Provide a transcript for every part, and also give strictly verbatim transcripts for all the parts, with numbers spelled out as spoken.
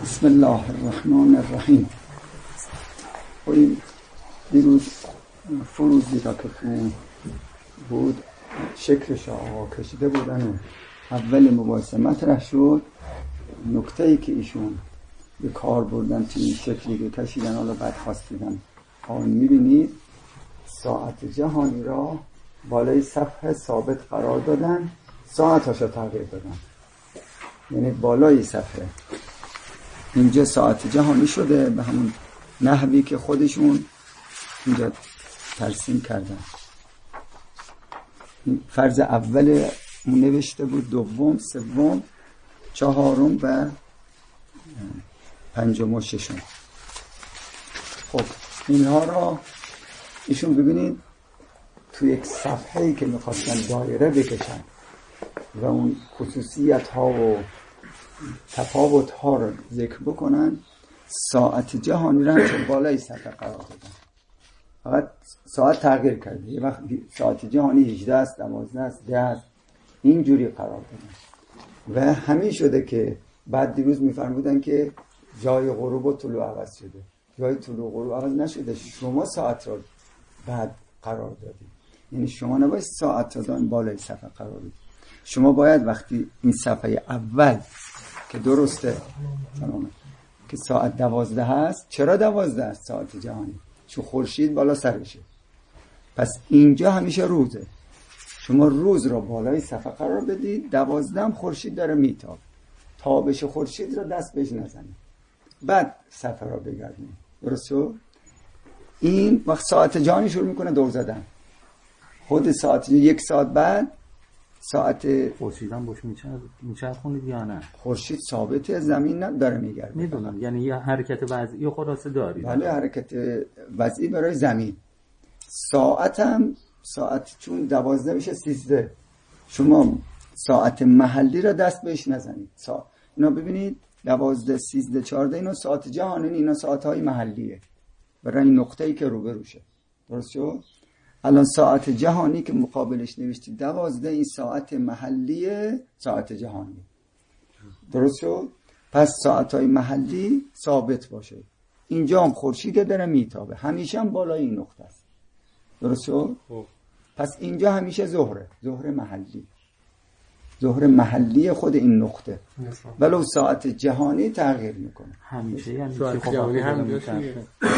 بسم الله الرحمن الرحیم. این دیروز فروزی را که بود شکلش آقا کشیده بودن و اول مباحثه مطرح شد. نکته‌ای که ایشون به کار بردن توی این شکلی که کشیدن، حالا بعد خواستیدن آن میبینید ساعت جهانی را بالای صفحه ثابت قرار دادن، ساعتاش را تغییر دادن، یعنی بالای صفحه اینجا ساعت جهانی شده به همون نحوی که خودشون اینجا ترسیم کردن. فرض اول نوشته بود، دوم، سوم، چهارم و پنجم و ششم. خب اینها را ایشون ببینید تو یک صفحه‌ای که می‌خواستن دایره بکشن و اون خصوصیت ها و تفاوت ها رو ذکر بکنن، ساعت جهانی را که بالای صفحه قرار دادن. فقط ساعت تغییر کرده، یه وقت ساعت جهانی هجده است، دوازده است، ده است، اینجوری قرار دادن. و همین شده که بعد دیروز میفرمودن که جای غروب و طلوع عوض شده. جای طلوع و غروب عوض نشده، شما ساعت را بعد قرار دادید. یعنی شما نباید ساعت را دادن بالای صفحه قرار بدید. شما باید وقتی این صفحه اول که درسته سلامت که ساعت دوازده هست، چرا دوازده است ساعت جهانی؟ چون خورشید بالا سرشه. پس اینجا همیشه روزه، شما روز را بالای صفحه قرار بدید، دوازده هم خورشید داره میتاب، تابش خورشید را دست بهش نزنید، بعد صفحه را بگردید. درسته؟ این وقت ساعت جهانی شروع میکنه دور زدن. خود ساعت یک ساعت بعد ساعت خورشید هم باش میچرد میچرخونید یا نه؟ خورشید ثابته، زمین نداره میگرده. میدونم، یعنی یه حرکت وضعی خلاصه دارید. بله، حرکت وضعی برای زمین. ساعت هم ساعت چون دوازده میشه سیزده، شما ساعت محلی را دست بهش نزنید. سا... اینا ببینید دوازده، سیزده، چارده، اینا ساعت جهانی، اینا ساعت های محلیه برای این نقطه‌ای که روبروشه. درست شد؟ الان ساعت جهانی که مقابلش نوشتی دوازده، این ساعت محلیه، ساعت جهانی. درست شد؟ پس ساعتهای محلی ثابت باشه. اینجا هم خورشید داره میتابه، همیشه هم بالای این نقطه است. درست شد؟ پس اینجا همیشه ظهره، ظهر محلی، ظهر محلی خود این نقطه، ولو ساعت جهانی تغییر میکنه. همیشه یعنی ساعت جهانی هم میشه.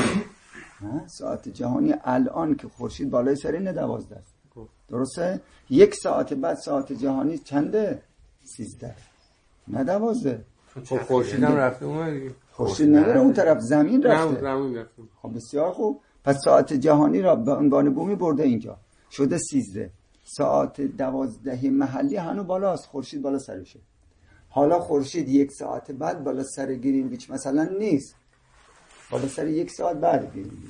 ساعت جهانی الان که خورشید بالای سر اینه دوازده است. درسته؟ یک ساعت بعد ساعت جهانی چنده؟ سیزده، نه دوازده. خب خورشید هم رفته اون دیگه. خورشید نمیره اون طرف، زمین رفته. نه زمین رفته. خب بسیار خوب. پس ساعت جهانی را به عنوان بومی برده اینجا شده سیزده. ساعت دوازده محلی هنو بالاست، خورشید بالا سرشه. حالا خورشید یک ساعت بعد بالا سر گرینویچ مثلا نیست، بالا سر یک ساعت بعد گرینویچ.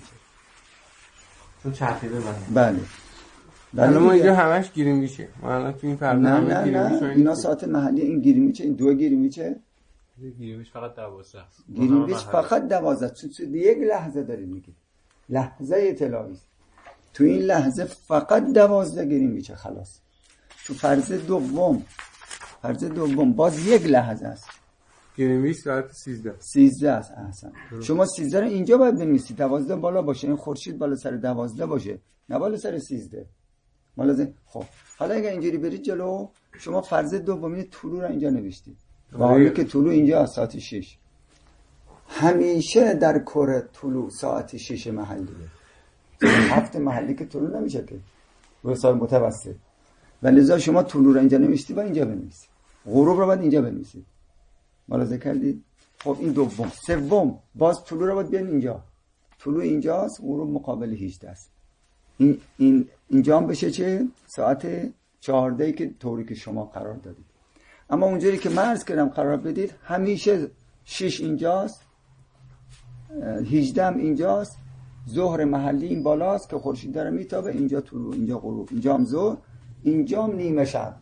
چون چرخیده بله. بله. بله ما اینجا همش گرینویچه. ما الان تو این پرده همه گرینویچ. اینا ساعت محلی، این گرینویچه، این دو گرینویچه. گرینویچ فقط دوازده است. گرینویچ فقط دوازده. تو تو یک لحظه دارید میگید. لحظه اطلاعی. تو این لحظه فقط دوازده گرینویچه خلاص. تو فرض دوم، فرض دوم باز یک لحظه است. گرینویچ ساعت سیزده. سیزده است احسن. شما سیزده رو اینجا باید بنویسید، دوازده بالا باشه، این خورشید بالا سر دوازده باشه، نه بالا سر سیزده. بالا خب حالا اگه اینجوری برید جلو، شما فرض دومی طلوع رو اینجا نوشتید. واقعی که طلوع اینجا ساعت شش. همیشه در کره طلوع ساعت شش محلیه. هفت محلی که طلوع نمیشه که. به ساعت متوسط. ولذا شما طلوع رو اینجا نوشتید و اینجا بنویسید. غروب رو بعد اینجا بنویسید. ملاحظه کردید؟ خب این دوم. سوم باز طلوع رو باید بیان اینجا. طلوع اینجاست، غروب مقابل هجده است. این این اینجا هم بشه چه؟ ساعت چهارده که طوری که شما قرار دادید. اما اونجوری که من عرض کردم قرار بدید، همیشه شش اینجاست، هجده هم اینجاست، ظهر محلی این بالاست که خورشید داره میتابه، اینجا طلوع، اینجا غروب، اینجا هم ظهر، اینجا هم نیمه شب.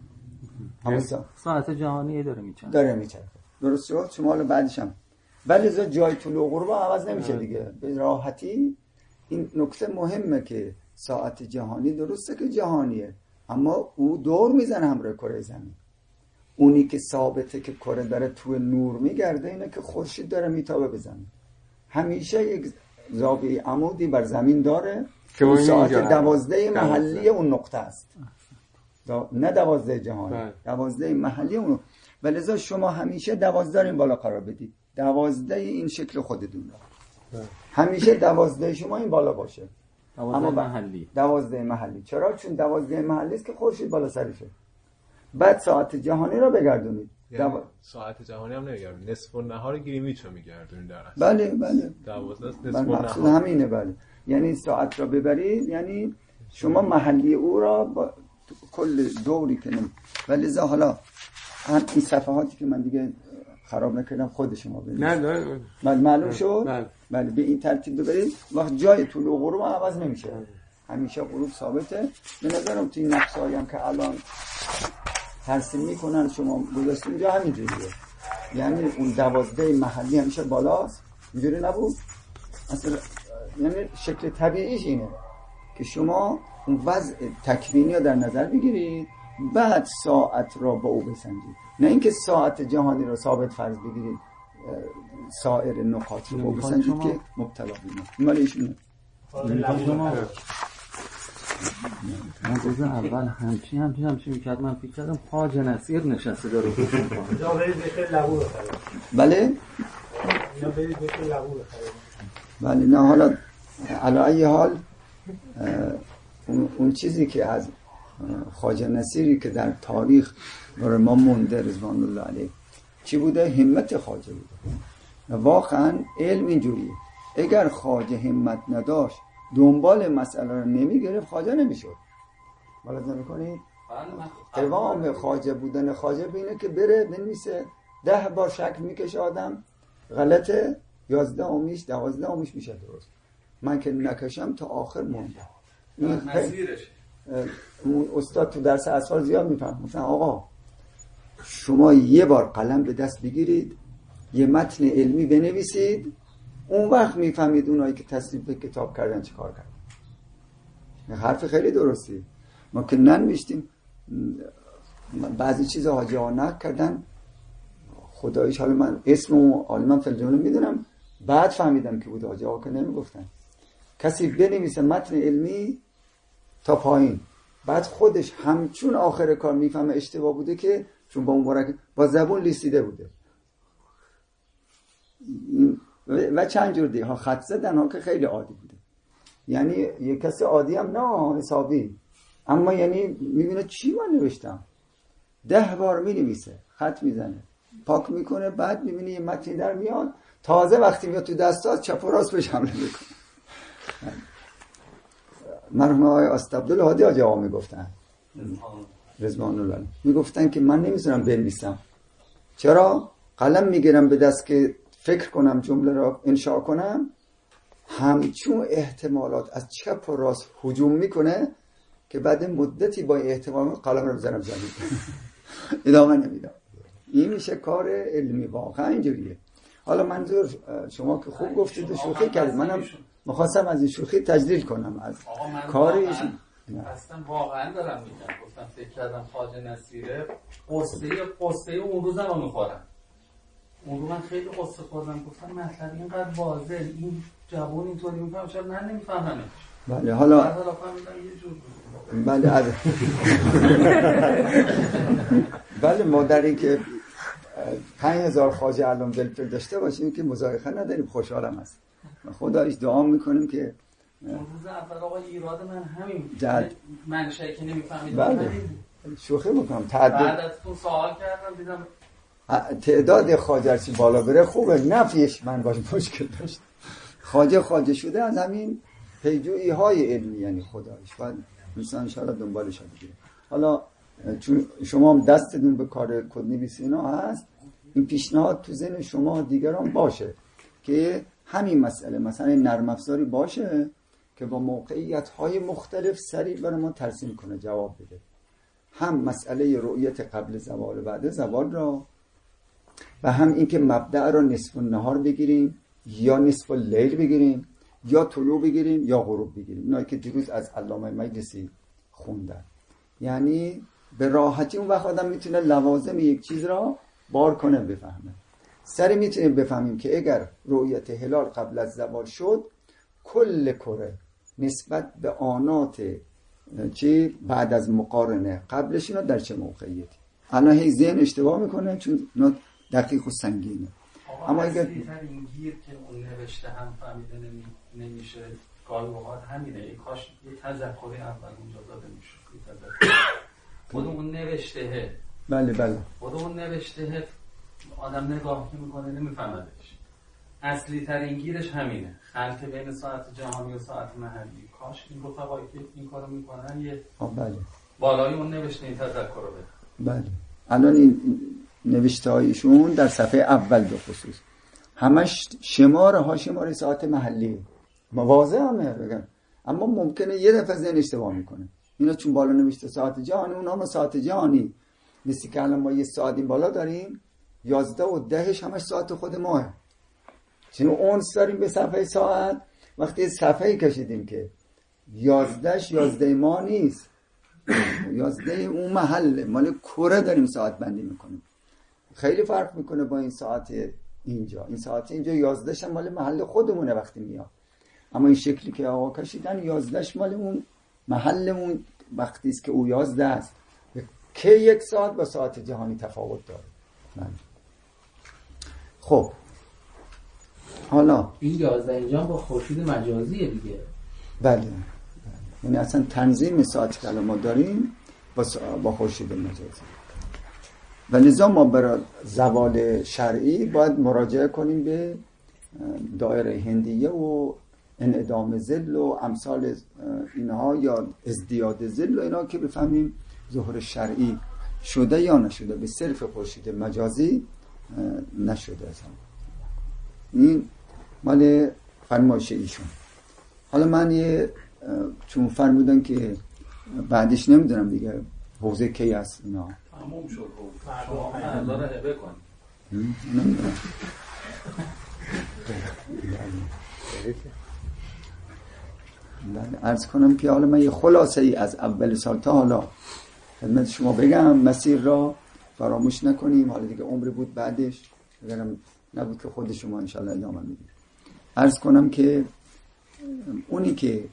ساعت جهانی داره میچرخه. داره میچرخه. درست شد؟ شما حالا بعدش هم ولی از جای طلوع غروب عوض نمیشه دیگه به راحتی. این نکته مهمه که ساعت جهانی درسته که جهانیه، اما او دور میزنه همراه کره زمین. اونی که ثابته که کره داره تو نور میگرده اینه که خورشید داره میتابه به زمین. همیشه یک زاویه عمودی بر زمین داره که اون ساعت دوازده محلی اون نقطه است، نه دوازده جهانی، دوازده محلی اون. ولذا شما همیشه دوازده این بالا قرار بدید، دوازده این شکل خودتون داره، همیشه دوازده شما این بالا باشه. دوازده محلی. دوازده محلی. چرا؟ چون دوازده محلی است که خورشید بالا سرشه. بعد ساعت جهانی رو بگردونید. یعنی دو... ساعت جهانی هم نمیگردونید، نصف النهار گریمیچ رو میگردونید در اصل. بله بله. دوازده نصف النهار. همینه بله. یعنی ساعت رو ببرید، یعنی شما محلی او را با کل دوری که نمی. ولذا حالا هم این صفحاتی که من دیگه خراب نکردم خود شما ببینید. نه نه. بله معلوم شد؟ بله. بله به این ترتیب ببرید، وقت جای طلوع غروب عوض نمیشه. همیشه غروب ثابته. به نظرم تو این نقشه‌ای هم که الان ترسیم میکنن شما گذاشتید اینجا همینجوریه. یعنی اون دوازده محلی همیشه بالاست. اینجوری نبود؟ اصلا یعنی شکل طبیعیش اینه که شما اون وضع تکوینی رو در نظر بگیرید، بعد ساعت را با او بسنجید. نه اینکه ساعت جهانی رو ثابت فرض بگیرید، سایر نقاط رو با او بسنجید که مبتلا بینید. مال ایشونه. من روز اول همچین همچین همچین میکرد، من فکر کردم خواجه نصیر نشسته داره گوش میکنه. یا برید بشه لبو بخرید. بله؟ یا برید بشه لبو بخرید. بله نه حالا علی ای حال اون, اون چیزی که از خواجه نصیری که در تاریخ برای ما مونده رضوان الله علیه چی بوده؟ همت خواجه بوده. واقعا علم اینجوریه، اگر خواجه همت نداشت دنبال مسئله رو نمیگرفت خواجه نمیشد. ملاحظه میکنید؟ قوام خواجه بودن خواجه بینه که بره بنویسه ده بار شکل میکشه آدم غلطه، یازده امیش دوازده امیش میشه درست. من که نکشم تا آخر مونده. این نظیرش استاد تو درس اسرار زیاد میفهم، مثلا آقا شما یه بار قلم به دست بگیرید یه متن علمی بنویسید، اون وقت میفهمید اونایی که تصنیف کتاب کردن چه کار کردن. حرف خیلی درستی. ما که ننوشتیم، بعضی چیزا حاجی ها نکردن، خداییش حالا من اسم و عالمان فلجمله میدونم، بعد فهمیدم که بود، حاجی ها که نمیگفتن. کسی بنویسه متن علمی تا پایین، بعد خودش همچون آخر کار میفهمه اشتباه بوده که چون با مبارک با زبون لیستیده بوده. و چند جور دیگه ها خط زدن ها که خیلی عادی بوده. یعنی یک کسی عادی هم نه حسابی، اما یعنی میبینه چی من نوشتم، ده بار مینویسه، خط میزنه، پاک میکنه، بعد میبینه یه متنی در میاد، تازه وقتی میاد تو دستات چپ و راست بهش حمله میکنه. مرحوم آقای استعبدالله هادی آجا ها میگفتن رضوان الله میگفتن که من نمیتونم بنویسم. چرا؟ قلم میگیرم به دست که فکر کنم جمله را انشاء کنم، همچون احتمالات از چپ و راست هجوم میکنه که بعد مدتی با احتمال قلم رو بزنم زمین ادامه نمیدم. این میشه کار علمی، واقعا اینجوریه. حالا منظور شما که خوب گفتید و شوخی کردید، منم میخواستم از این شوخی تجلیل کنم از کار ایشون. اصلا واقعا دارم میگم، گفتم فکر کردم خواجه نصیره قصه قصه اون روزم رو میخورم. اون رو من خیلی قصه خوردم، گفتم مطلب اینقدر واضح، این جوان اینطوری میفهم، چرا من نمیفهمم. بله حالا حالا فهمیدم یه جور بله از بله ما در این که پنج هزار خواجه الان دلپل داشته باشیم که مزایخه نداریم، خوشحالم هست. خدایش دعا میکنیم که اون روز اول آقا ایراد من همین جد. منشأ که نمیفهمیدم. بله شوخی میکنم. تعدد بعد از تو سوال کردم دیدم تعداد خواجه چی بالا بره خوبه، نفیش من باش مشکل داشت. خواجه خواجه شده از همین پیجویی های علمی، یعنی خدایش بعد مثلا انشاءالله دنبالش بگیریم. حالا چون شما هم دستتون به کار کدنویسی اینا هست، این پیشنهاد تو ذهن شما دیگران باشه که همین مسئله مثلا نرم افزاری باشه که با موقعیت های مختلف سریع برای ما ترسیم کنه، جواب بده. هم مسئله رؤیت قبل زوال بعد زوال را، و هم اینکه مبدأ را نصف النهار بگیریم یا نصف اللیل بگیریم یا طلوع بگیریم یا غروب بگیریم. اینایی که دیروز از علامه مجلسی خوندن. یعنی به راحتی اون وقت آدم میتونه لوازم یک چیز را بار کنه بفهمه. سری میتونیم بفهمیم که اگر رؤیت هلال قبل از زوال شد، کل کره نسبت به آنات چی بعد از مقارنه قبلش اینا در چه موقعیتی. الان هی ذهن اشتباه میکنه چون اینا دقیق و سنگینه. اما اگر این گیر که اون نوشته هم فهمیده نمی... نمیشه، گاهی اوقات همینه. ای کاش یه تذکری اول اونجا داده میشه. خود اون نوشته، بله بله، خود اون نوشته آدم نگاه که میکنه نمیفهمدش. اصلی ترین گیرش همینه، خلط بین ساعت جهانی و ساعت محلی. کاش این رفقایی که این کارو میکنن یه بله بالای اون نوشته این تذکر رو بده. بله. الان این نوشته هایشون در صفحه اول به خصوص همش شماره ها شماره ساعت محلی واضح همه بگن، اما ممکنه یه دفعه ذهن اشتباه میکنه. اینا چون بالا نوشته ساعت جهانی، اونا هم ساعت جهانی. مثل که الان ما یه ساعت این بالا داریم، یازده و دهش همش ساعت خود ماه. چون اونس داریم به صفحه ساعت، وقتی صفحه کشیدیم که یازدهش یازده ما نیست، یازده اون محله مال کره داریم ساعت بندی میکنیم. خیلی فرق میکنه با این ساعت اینجا. این ساعت اینجا یازدهش هم مال محل خودمونه وقتی میاد، اما این شکلی که آقا کشیدن یازدهش مال اون محلمون وقتی است که او یازده است. که یک ساعت با ساعت جهانی تفاوت داره. من. خب حالا این یازده اینجا با خورشید مجازیه دیگه. بله، یعنی اصلا تنظیم ساعتی که ما داریم با با خورشید مجازی. و لذا ما برای زوال شرعی باید مراجعه کنیم به دایره هندیه و انعدام ظل و امثال اینها یا ازدیاد ظل و اینا که بفهمیم ظهور شرعی شده یا نشده. به صرف خورشید مجازی نشده اصلا. این مال فرمایش ایشون. حالا من یه چون فرمودن که بعدش نمیدونم دیگه حوزه کی هست اینا تموم شد. شما فردا رو هبه کنید. نمیدونم. عرض کنم که حالا من یه خلاصه ای از اول سال تا حالا خدمت شما بگم، مسیر را فراموش نکنیم. حالا دیگه عمر بود بعدش اگرم نبود که خود شما انشالله ادامه میدید. عرض کنم که اونی که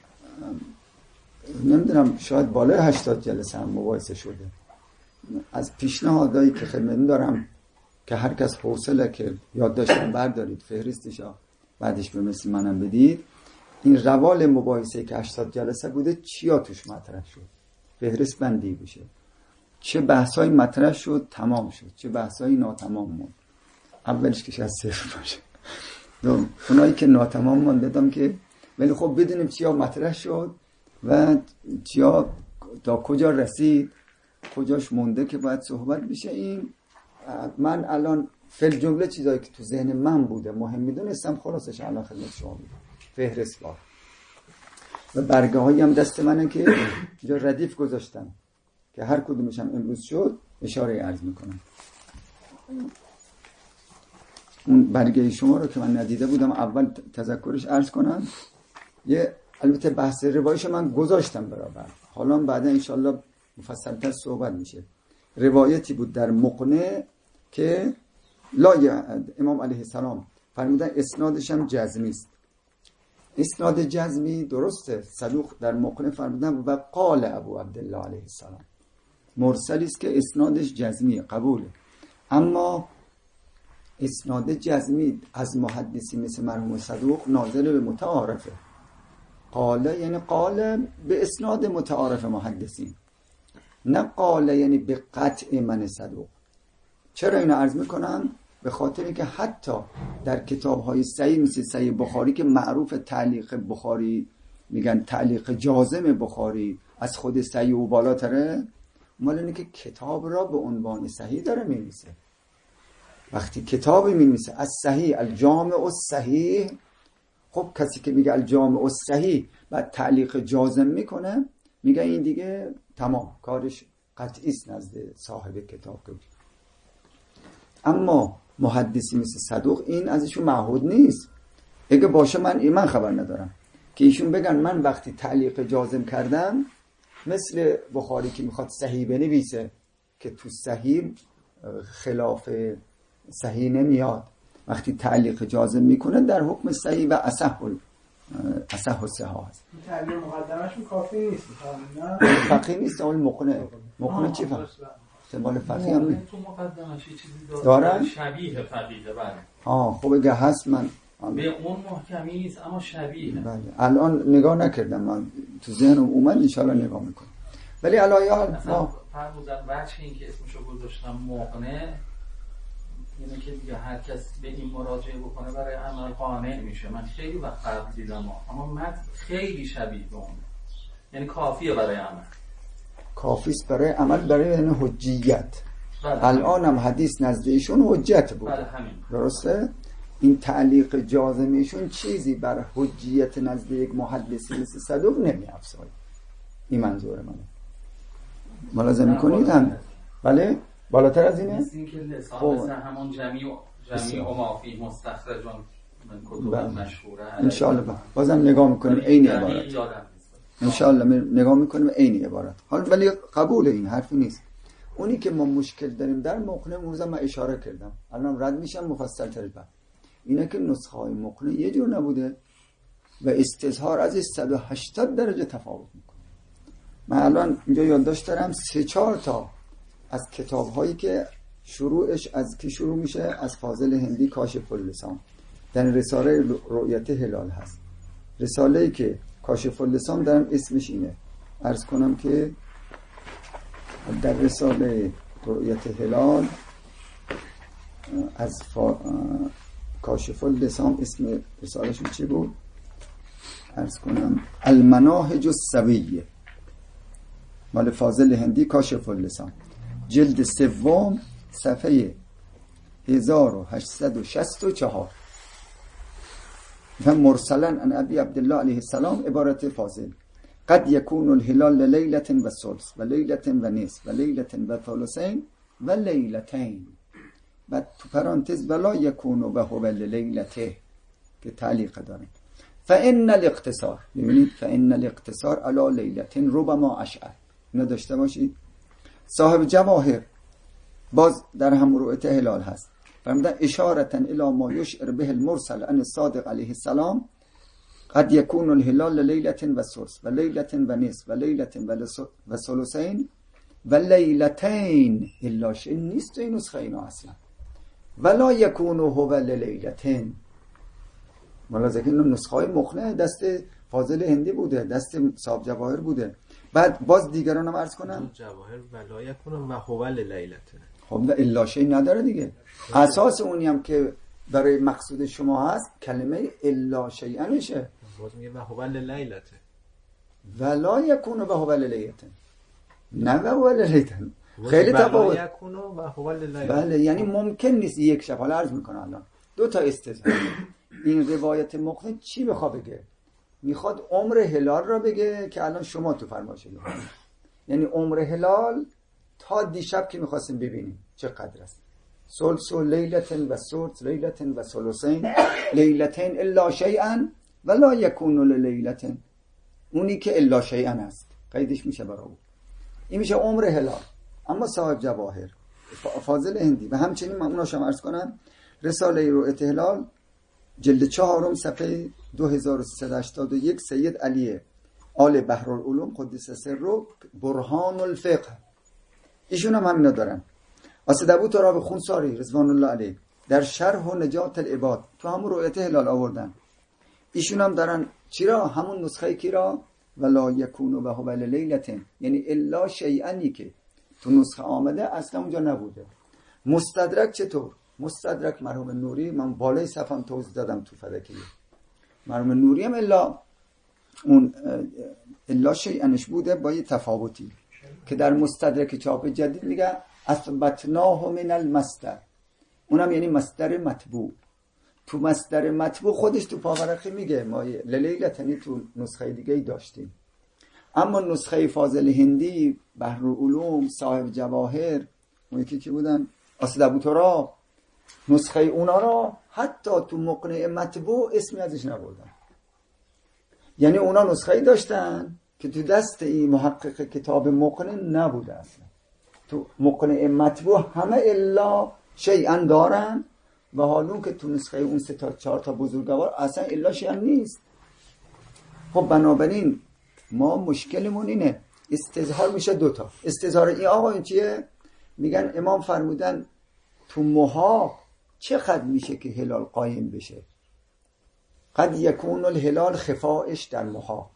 نمیدونم شاید بالای هشتاد جلسه هم مباحثه شده، از پیشنهادایی که خدمت دارم که هر کس حوصله که یاد داشتن بردارید فهرستش بعدش به مثل منم بدید. این روال مباحثه که هشتاد جلسه بوده چیا توش مطرح شد، فهرست بندی بشه. چه بحثای مطرح شد تمام شد، چه بحثای ناتمام موند. اولش که شاید صفر باشه. دو اونایی که ناتمام موند دادم که ولی خب بدونیم چیا مطرح شد و چیا تا کجا رسید، کجاش مونده که باید صحبت بشه. این من الان فل جمله چیزایی که تو ذهن من بوده مهم میدونستم خلاصش الان خدمت شما میگم. فهرست بار و برگه هایی هم دست منه که اینجا ردیف گذاشتم که هر کدومش هم امروز شد اشاره عرض میکنم. اون برگه شما رو که من ندیده بودم اول تذکرش عرض کنم. یه البته بحث روایش من گذاشتم برابر، حالا بعدا انشالله مفصلتر صحبت میشه. روایتی بود در مقنع که لا امام علیه السلام فرمودن اسنادش هم جزمی است. اسناد جزمی درسته، صدوق در مقنع فرمودن و قال ابو عبدالله علیه السلام. مرسلی است که اسنادش جزمیه، قبوله. اما اسناد جزمی از محدثی مثل مرحوم صدوق ناظر به متعارفه. قال یعنی قال به اسناد متعارف محدثین، نه قال یعنی به قطع من صدوق. چرا اینو عرض میکنم؟ به خاطر اینکه حتی در کتاب‌های صحیح مثل صحیح بخاری که معروف تعلیق بخاری میگن تعلیق جازم بخاری از خود صحیح و بالاتره، مال اینه که کتاب را به عنوان صحیح داره می‌نویسه. وقتی کتابی می‌نویسه از صحیح الجامع الصحیح، خب کسی که میگه الجامع الصحیح بعد تعلیق جازم میکنه، میگه این دیگه تمام کارش قطعی است نزد صاحب کتاب. اما محدثی مثل صدوق این ازشون معهود نیست. اگه باشه من من خبر ندارم که ایشون بگن من وقتی تعلیق جازم کردم مثل بخاری که میخواد صحیح بنویسه که تو صحیح خلاف صحیح نمیاد، وقتی تعلیق جازم میکنه در حکم صحیح و اصح اصح و صحاح هست. تعلیق مقدمش کافی نیست نه فقیه نیست، اول مقنع مقنع چی فهم؟ استعمال فقیه هم تو مقدمش یه چیزی دارن؟ شبیه فقیه. بله آه خب اگه هست من به اون محکمی نیست اما شبیه. بله الان نگاه نکردم، من تو ذهنم اومد انشاءالله نگاه میکنم. ولی علایال ما فرمودن وجه این که اسمشو گذاشتم مقنع اینه که دیگه هر کس به این مراجعه بکنه برای عمل قانع میشه. من خیلی وقت فرق دیدم اما من خیلی شبیه به اون، یعنی کافیه برای عمل، کافیست برای عمل، برای یعنی حجیت. بله. الان هم حدیث نزد ایشون حجت بود. بله همین. درسته؟ این تعلیق جازمیشون چیزی بر حجیت نزد یک محدثی مثل صدوق نمی افزاید. این منظور منه. ملاحظه میکنید هم؟ بله؟ بالاتر از اینه؟ مثل این که لسان مثل همون جمیع جمیع و مافی مستخرجون من کتب مشهوره انشاءالله بازم نگاه میکنیم عین عبارت، انشاءالله نگاه میکنیم عین عبارت. حالا ولی قبول این حرفی نیست. اونی که ما مشکل داریم در مقنع اون روزا من اشاره کردم، الان رد میشم مفصل تر بعد، اینه که نسخه های مقنع یه جور نبوده و استظهار از صد و هشتاد درجه تفاوت میکنه. من الان اینجا یادداشت دارم سه چهار تا از کتاب هایی که شروعش از کی شروع میشه، از فاضل هندی کاشف اللسان، در رساله رؤیت هلال هست. رساله ای که کاشف اللسان دارم اسمش اینه، عرض کنم که در رساله رؤیت هلال از فا... کاشف اللسان اسم رسالهشون چی بود؟ عرض کنم المناهج السویه، مال فاضل هندی کاشف اللسان، جلد سوم صفحه هزار و هشتصد و شصت و چهار. و مرسلا عن ابی عبدالله علیه السلام عبارت فاضل قد یکون الهلال لیلة و ثلث و لیلة و نصف و لیلة و ثلثین و لیلتین، و تو پرانتز ولا یکون و هو لیلته که تعلیق داره. فان الاقتصار، ببینید فان الاقتصار علی لیلتین ربما اشعر، اینو داشته باشید. صاحب جواهر باز در هم رؤیت هلال هست، فرمودن اشارتا الی ما یشعر به المرسل عن الصادق علیه السلام قد یکون الهلال لیلة و ثلث و لیلة و نصف و لیلة و ثلثین و لیلتین، الا شیء نیست این نسخه اینا اصلا، ولا یکون هو لیلتین. ملاحظه که این نسخه های مقنع دست فاضل هندی بوده، دست صاحب جواهر بوده. بعد باز دیگران هم عرض کنم جواهر ولا یکون و هو لیلتین، خب الا شیء نداره دیگه. اساس اونی هم که برای مقصود شما هست کلمه الا شیء میشه، باز میگه و هو لیلته، ولا یکون و هو لیلته، نه و هو لیلته، خیلی تفاوت. ولا یکون و هو لیلته، بله یعنی ممکن نیست یک شب. حالا عرض میکنم الان دو تا استثناء. این روایت مقنع چی بخواد بگه؟ میخواد عمر هلال را بگه که الان شما تو فرمایش بگید، یعنی عمر هلال تا دیشب که میخواستیم ببینیم چقدر است. ثلث و لیلتن و ثلث لیلتن و ثلثین لیلتین الا شیئا ولا یکون لیلتن، اونی که الا شیئا است قیدش میشه برای اون، این میشه عمر هلال. اما صاحب جواهر فاضل هندی و همچنین من اوناشم عرض کنم رساله رؤیت هلال جلد چهارم صفحه دو هزار و سیصد و هشتاد و یک سید علی آل بحرالعلوم قدس سره برهان الفقه، ایشون هم همینا دارن. اسد ابو تراب خونساری رضوان الله علیه در شرح و نجات العباد تو همون رؤیت هلال آوردن. ایشون هم دارن چرا همون نسخه کی را ولا یکون و هو لیلتین، یعنی الا شیئا که تو نسخه آمده اصلا اونجا نبوده. مستدرک چطور؟ مستدرک مرحوم نوری، من بالای صفحه توضیح دادم تو فلکیه، مرحوم نوری هم الا اون الا شیئنش بوده با یه تفاوتی که در مستدرک چاپ جدید میگه اثبتناه من المصدر، اونم یعنی مصدر مطبوع. تو مصدر مطبوع خودش تو پاورقی میگه ما لیلتنی تو نسخه دیگه داشتیم، اما نسخه فاضل هندی بحرالعلوم صاحب جواهر اون یکی که بودن اسد ابو تراب، نسخه اونا را حتی تو مقنع مطبوع اسمی ازش نبردن. یعنی اونا نسخه داشتن که تو دست این محقق کتاب مقنع نبوده اصلا. تو مقنع مطبوع همه الا شیئا دارن و حالون که تو نسخه اون سه تا چهار تا بزرگوار اصلا الا شیئا نیست. خب بنابراین ما مشکلمون اینه استظهار میشه دوتا. استظهار این آقا این چیه؟ میگن امام فرمودن تو محاق چه قد میشه که هلال قایم بشه؟ قد یکون الهلال خفائش در محاق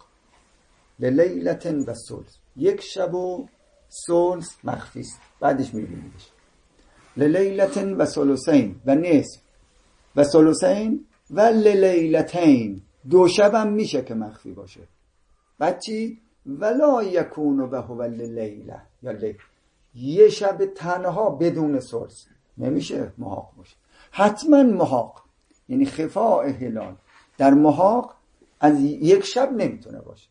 للیلت و ثلث، یک شب و ثلث مخفیست، بعدش میبینیدش. للیلت و ثلثین و نصف و ثلثین و للیلتین، دو شب هم میشه که مخفی باشه. بعد چی؟ ولا یکون به هو لیله، یا لیل، یه شب تنها بدون ثلث نمیشه محاق باشه. حتما محاق یعنی خفاء هلال در محاق از یک شب نمیتونه باشه.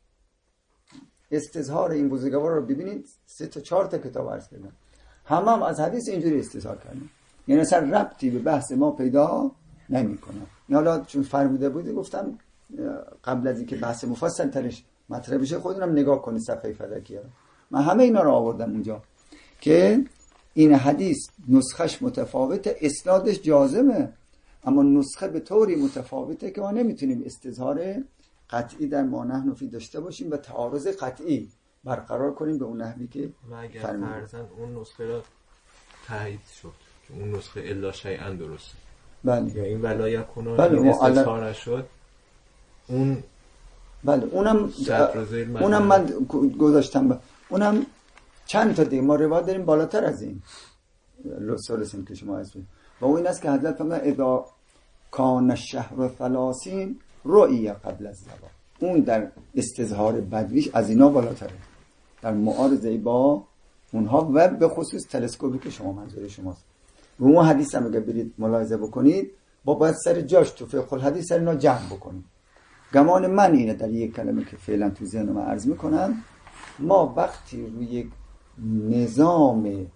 استظهار این بزرگوار رو ببینید، سه تا چهار تا کتاب عرض کردن، همه هم از حدیث اینجوری استظهار کردن، یعنی اصلا ربطی به بحث ما پیدا نمیکنه. حالا چون فرموده بوده گفتم قبل از اینکه بحث مفصل ترش مطرح بشه خودتونم نگاه کنید صفحه فلکیه. من همه اینا رو آوردم اونجا که این حدیث نسخش متفاوته، اسنادش جازمه، اما نسخه به طوری متفاوته که ما نمیتونیم استظهار قطعی در ما نحن فی داشته باشیم و تعارض قطعی برقرار کنیم به اون نحوی که اگر فرضاً اون نسخه را تایید شد که اون نسخه الا شیئا درست، بله، یا این ولا یکون بله استظهار شد، اون بله اونم اونم من گذاشتم با. اونم چند تا دیگه ما روایت داریم بالاتر از این لسولسین که شما هستید و اون این است که حضرت فرمودن اذا کان الشهر ثلاثین رؤی قبل الزوال، اون در استظهار بدویش از اینا بالاتره در معارضه با اونها و به خصوص تلسکوپی که شما منظور شماست. و اون حدیث هم اگه برید ملاحظه بکنید با باید سر جاش تو فقه الحدیث سر اینا جمع بکنید. گمان من اینه در یک کلمه که فعلا تو ذهن من عرض میکنم، ما وقتی روی یک نظام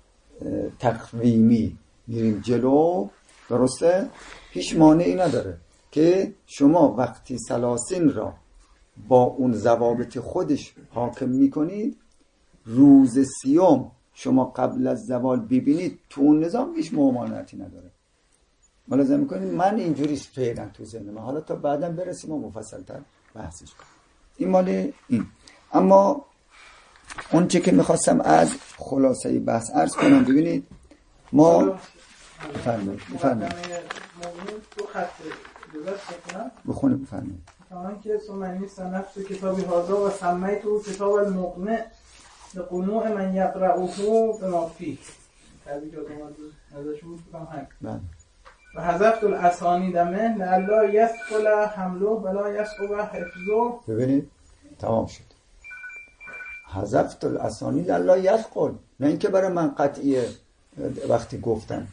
تقویمی میریم جلو، درسته؟ هیچ مانعی نداره که شما وقتی سلاسین را با اون ضوابط خودش حاکم میکنید، روز سیوم شما قبل از زوال ببینید، تو اون نظام هیچ ممانعتی نداره. ملاحظه میکنید من اینجوری فعلا تو ذهن من، حالا تا بعدا برسیم و مفصل‌تر بحثش کنیم. این مال این. اما اون چه که میخواستم از خلاصه بحث عرض کنم، ببینید ما بفرمایید بفرمایید دو خط درست بکنم بخونید بفرمایید. تمام که سمنی سنفس کتابی هازا و سمیت او کتاب المقنع لقنوع من یقرأه به ما فیه تبیجات اومد ازشون بکنم حق بله. و حذفت الاسانید منه لعلا یسقل حمله ولا یسقل حفظه. ببینید تمام شد. حذفت الاسانید لعلا یسقل، نه اینکه برای من قطعیه وقتی گفتن.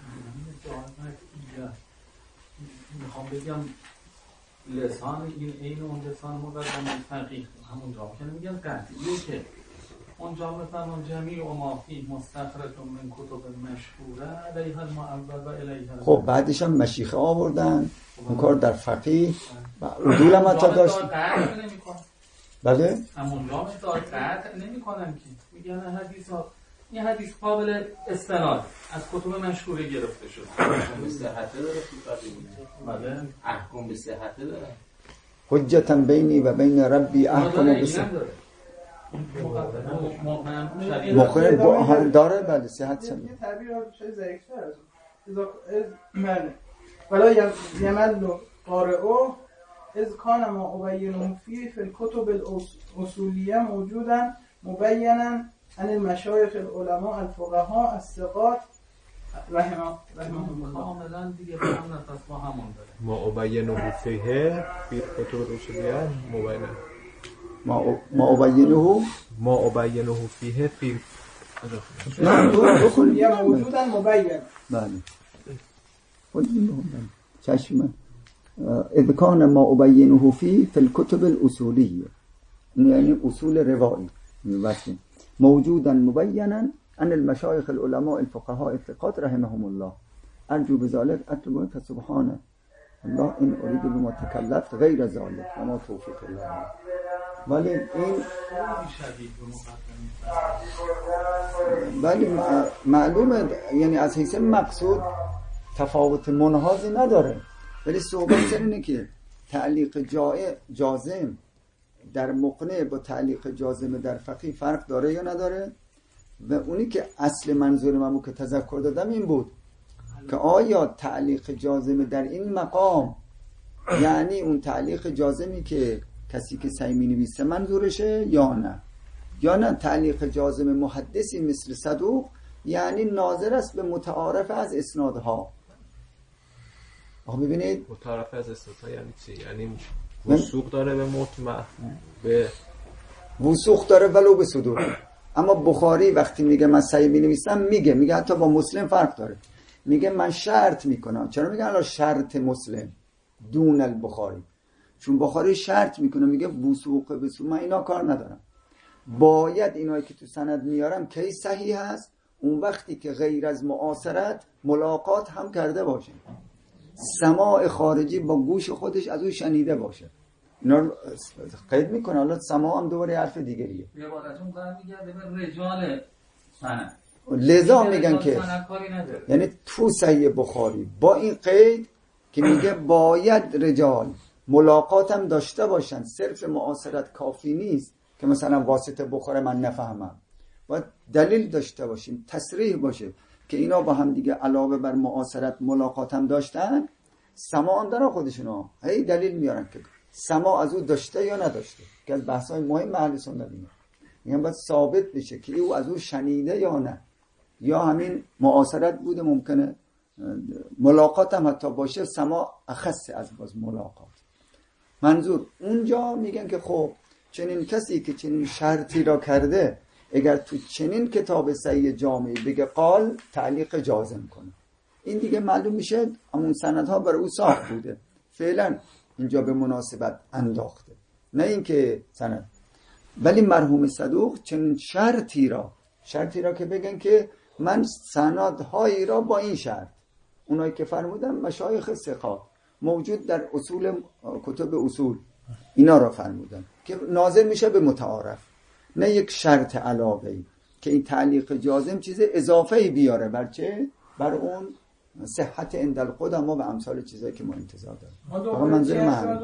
میخوام بگم لسان این این اون لسان مقدم تحقیق همون جا که میگم قطعیه که اونجا مثلا جمعی و مافی مستخرج من کتب مشهوره علیها المعول و علیها. خب بعدش هم مشیخه آوردن اون کار در فقیه و اردول هم حتی داشت. بله همونجا مثلا قطع نمی کنن که میگن حدیث ها این حدیث قابل استناد از کتب مشهوره گرفته شد، به صحته داره بله احکام به صحته داره، حجتا بینی و بین ربی احکام به صحته مقرر داره. بله صحت شد یه تعبیر شاید ضعیف‌تر از اون بله ولا یمل قارئو اذ کان ما ابینه فیه فی الکتب الاصولیه موجودا مبینا عن المشایخ العلماء الفقهاء الثقات رحمه رحمهم الله. کاملا دیگه فهم نفس ما همون داره. ما ابینه فیه فی الکتب الاصولیه مبینا ما ما ابینه ما ابینه فیه فی اصولیه موجودا مبینا. بله چشم اذ کان ما ابینه فی فی الکتب الاصولیه، یعنی اصول روایی واسه موجودا مبینا عن المشایخ العلماء الفقهاء الثقات رحمهم الله. ارجو بذلك اطلب فسبحانه الله ان اريد بما تكلفت غير ذلك وما توفيق الله. ولی این شدید به مقدمه ولی معلومه، یعنی از حیث مقصود تفاوت منحازی نداره، ولی صحبت سر اینه که تعلیق جای جازم در مقنع با تعلیق جازم در فقیه فرق داره یا نداره. و اونی که اصل منظور من که تذکر دادم این بود که آیا تعلیق جازم در این مقام یعنی اون تعلیق جازمی که کسی که سعی می‌نویسه منظورشه یا نه، یا نه تعلیق جازم محدثی مثل صدوق یعنی ناظر است به متعارف از اسنادها. آخه ببینید متعارف از اسنادها یعنی چی؟ یعنی وثوق داره به مطمع به وثوق داره ولو به صدور. اما بخاری وقتی میگه من سعی می‌نویسم میگه میگه حتی با مسلم فرق داره، میگه من شرط میکنم. چرا میگه الان شرط مسلم دون البخاری؟ چون بخاری شرط میکنه، میگه وثوق به صدور. من اینا کار ندارم، باید اینایی که تو سند میارم کی صحیح هست؟ اون وقتی که غیر از معاصرت ملاقات هم کرده باشه، سماع خارجی با گوش خودش از او شنیده باشه. اینا رو قید میکنه. حالا سماع هم دوباره حرف دیگریه. یه بارتون برمیگرده به رجال سند، لذا میگن که یعنی تو صحیح بخاری با این قید که میگه باید رجال ملاقات هم داشته باشن، صرف معاصرت کافی نیست که مثلا واسطه بخاره من نفهمم، باید دلیل داشته باشیم، تصریح باشه که اینا با هم دیگه علاوه بر معاصرت ملاقات هم داشتن. سماع هم دارن خودشونا، هی دلیل میارن که سماع از او داشته یا نداشته، که از بحث‌های مهم اهل سنت اینه. میگن باید ثابت بشه که او از او شنیده یا نه، یا همین معاصرت بوده، ممکنه ملاقات هم حتی باشه، سماع اخص از باز ملاقات. منظور اونجا میگن که خب چنین کسی که چنین شرطی را کرده اگر تو چنین کتاب صحیح جامعی بگه قال تعلیق جازم کنه، این دیگه معلوم میشه همون سندها برای او ساخت بوده، فعلا اینجا به مناسبت انداخته، نه اینکه سند. ولی مرحوم صدوق چنین شرطی را شرطی را که بگن که من سندهایی را با این شرط، اونایی که فرمودن مشایخ ثقات موجود در اصول کتب اصول اینا را فرمودن که ناظر میشه به متعارف، نه یک شرط علاوه‌ای که این تعلیق جازم چیز اضافه‌ای بیاره بر چه؟ بر اون صحت عند القدما و امثال چیزایی که ما انتظار داریم. آقا منظور من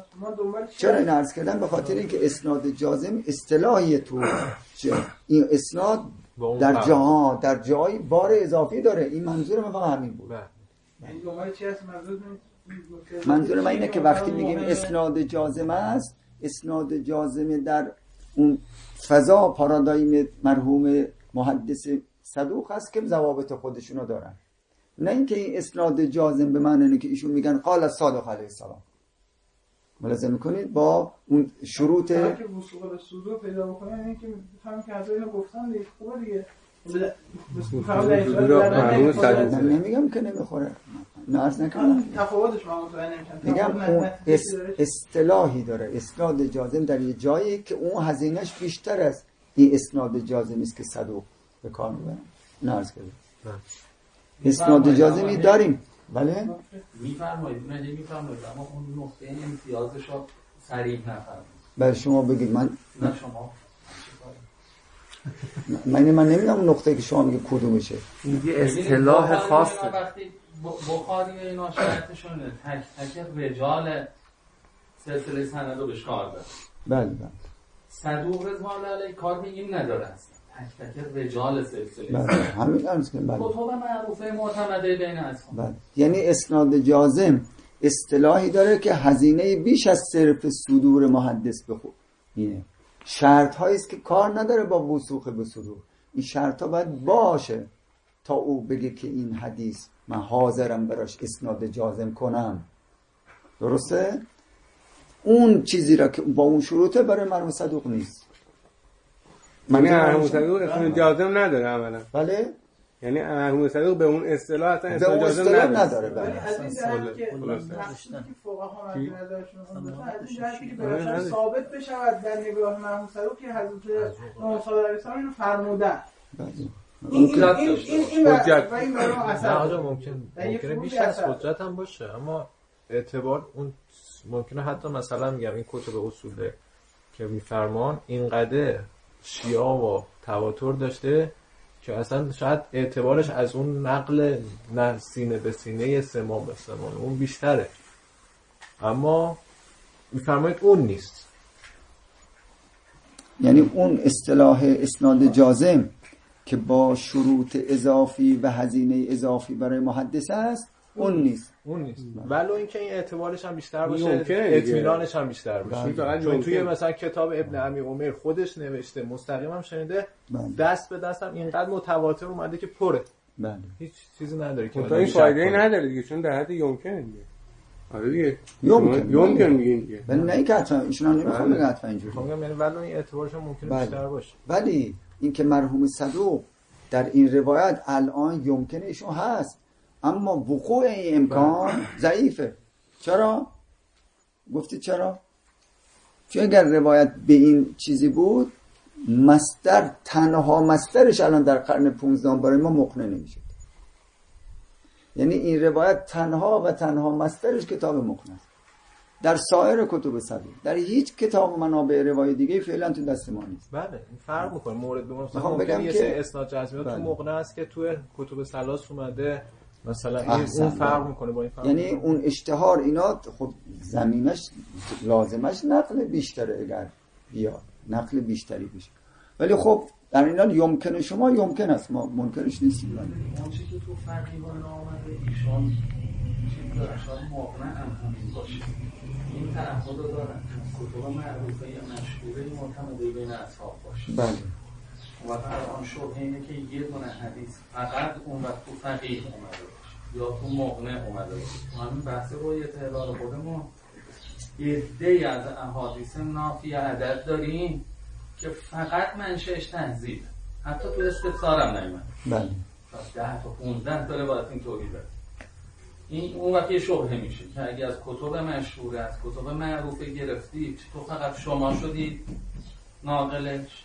چرا این عرض کردم؟ به خاطر اینکه اسناد جازم اصطلاحی تو این اسناد در جاها در جای بار اضافی داره. این منظور من فقط همین بود. این دنبال چی هست؟ منظور منظور من اینه که وقتی میگیم اسناد جازم است، اسناد جازم در اون فضا پارادایم مرحوم محدث صدوق هست که ضوابط خودشونو دارن، نه اینکه این اسناد جازم به معنی اینه که ایشون میگن قال الصادق علیه السلام. ملاحظه میکنید با اون شروط که وثوق به صدور پیدا بکنن، این که فهم که از اینو گفتن دیگه خوبه دیگه. من نمیگم که نمیخوره، نه عرض نکنم تفاوتش من متوجه نمیشم. میگم اون اصطلاحی داره اسناد جازم در یه جایی که اون هزینهش بیشتر از این اسناد جازمی است که صدوق به کار میبرن. نه عرض کنم اسناد جازمی داریم، بله میفرمایید نه میفرمایید، اما اون نقطه امتیازش رو صریح نفرمایید. بله شما بگید. من نه شما من من نمیدونم نقطه که شما میگه کدومشه. میگه اصطلاح خاصه. وقتی بخاری اینا شرطشونه تک تک رجال سلسله سند رو بشکار داره. بله بله. صدوق رضوان علیه کار به این نداره است، تک تک رجال سلسله. بله همین عرض کنم. بله. کتب معروفه معتمده بین اصحاب. بله. یعنی اسناد جازم اصطلاحی داره که هزینه بیش از صرف صدور محدث بخور. اینه. شرط هایی است که کار نداره با وثوق به صدور. این شرط ها باید باشه تا او بگه که این حدیث من حاضرم براش اسناد جازم کنم. درسته؟ اون چیزی را که با اون شروطه برای مرحوم صدوق نیست. یعنی مرحوم صدوق اسناد جازم نداره عملا. بله؟ یعنی مرحوم صدوق به اون اصطلاح اصلا اسناد جازم نداره. نداره بله. از این جهت که تفصیلی که فقها مد نظرشون گذاشتن، از این جهتی که بالاخره ثابت بشود در نگاه مرحوم صدوق که حضرت امام صادق علیه السلام اینو فرمودن. این این این حجت و این برای اثر. نه آقا ممکن ممکنه بیش از حجت هم باشه، اما اعتبار اون ممکنه حتی مثلا میگم این کتب اصوله که میفرمان اینقدر شیعه و تواتر داشته که اصلا شاید اعتبارش از اون نقل نه سینه به سینه سما به سما اون بیشتره، اما میفرمایید اون نیست. یعنی اون اصطلاح اسناد جازم که با شروط اضافی و هزینه اضافی برای محدث است اون نیست، اون نیست. ولو اینکه این اعتبارش هم بیشتر باشه، ممکنه اطمینانش هم بیشتر باشه. بله. چون توی مثلا کتاب ابن عمی عمر خودش نوشته، مستقیم هم شنیده، بله. دست به دست هم اینقدر متواتر اومده که پره. بله. هیچ چیزی نداره که تو این فایده نداره دیگه، چون در حد یمکنه دیگه. آره دیگه یمکن یمکن میگین دیگه. ولی نه اینکه حتما ایشون هم نمیخوام بگه حتما اینجوری. میگم یعنی ولو این اعتبارش هم ممکنه بله. بیشتر باشه. ولی اینکه مرحوم صدوق در این روایت الان یمکنه ایشون هست، اما وقوع این امکان ضعیفه. چرا؟ گفتی چرا؟ چون اگر روایت به این چیزی بود، مصدر تنها مصدرش الان در قرن پونزدهم برای ما مقنع نمیشه. یعنی این روایت تنها و تنها مصدرش کتاب مقنع است. در سایر کتب صدوق، در هیچ کتاب منابع روای دیگه فعلا تو دست ما نیست. بله این فرق میکنه مورد به مورد. میخوام بگم یه که سری اسناد جزمیات بله. تو مقنع است که تو کتب ثلاث اومده مثلا این احسن. اون فرق میکنه با این فرق. یعنی اون اشتهار اینا خب زمینش لازمش نقل بیشتره، اگر بیاد نقل بیشتری بشه. ولی خب در این حال یمکنه شما یمکن است، ما منکرش نیستیم. اون چیزی که تو فقیهان آمده ایشان چیز دارن شاید مقنع هم همین باشه، این تعهد رو دارن کتب معروفه یا مشهوره معتمده بین اصحاب باشه. بله. و الان شبه اینه که یه دونه حدیث فقط اون وقت تو فقیه اومده باشه یا تو مقنع اومده باشه. تو همین بحث رویت هلال خودمون یه دی از احادیث نافی عدد داریم که فقط منشأش تهذیب، حتی تو استفسار هم نمیمونه. بله. ده تا پونزده تا روایت این طوری داره. این اون وقت یه شبهه میشه که اگه از کتب مشهور، از کتب معروفه گرفتی تو فقط شما شدی ناقلش.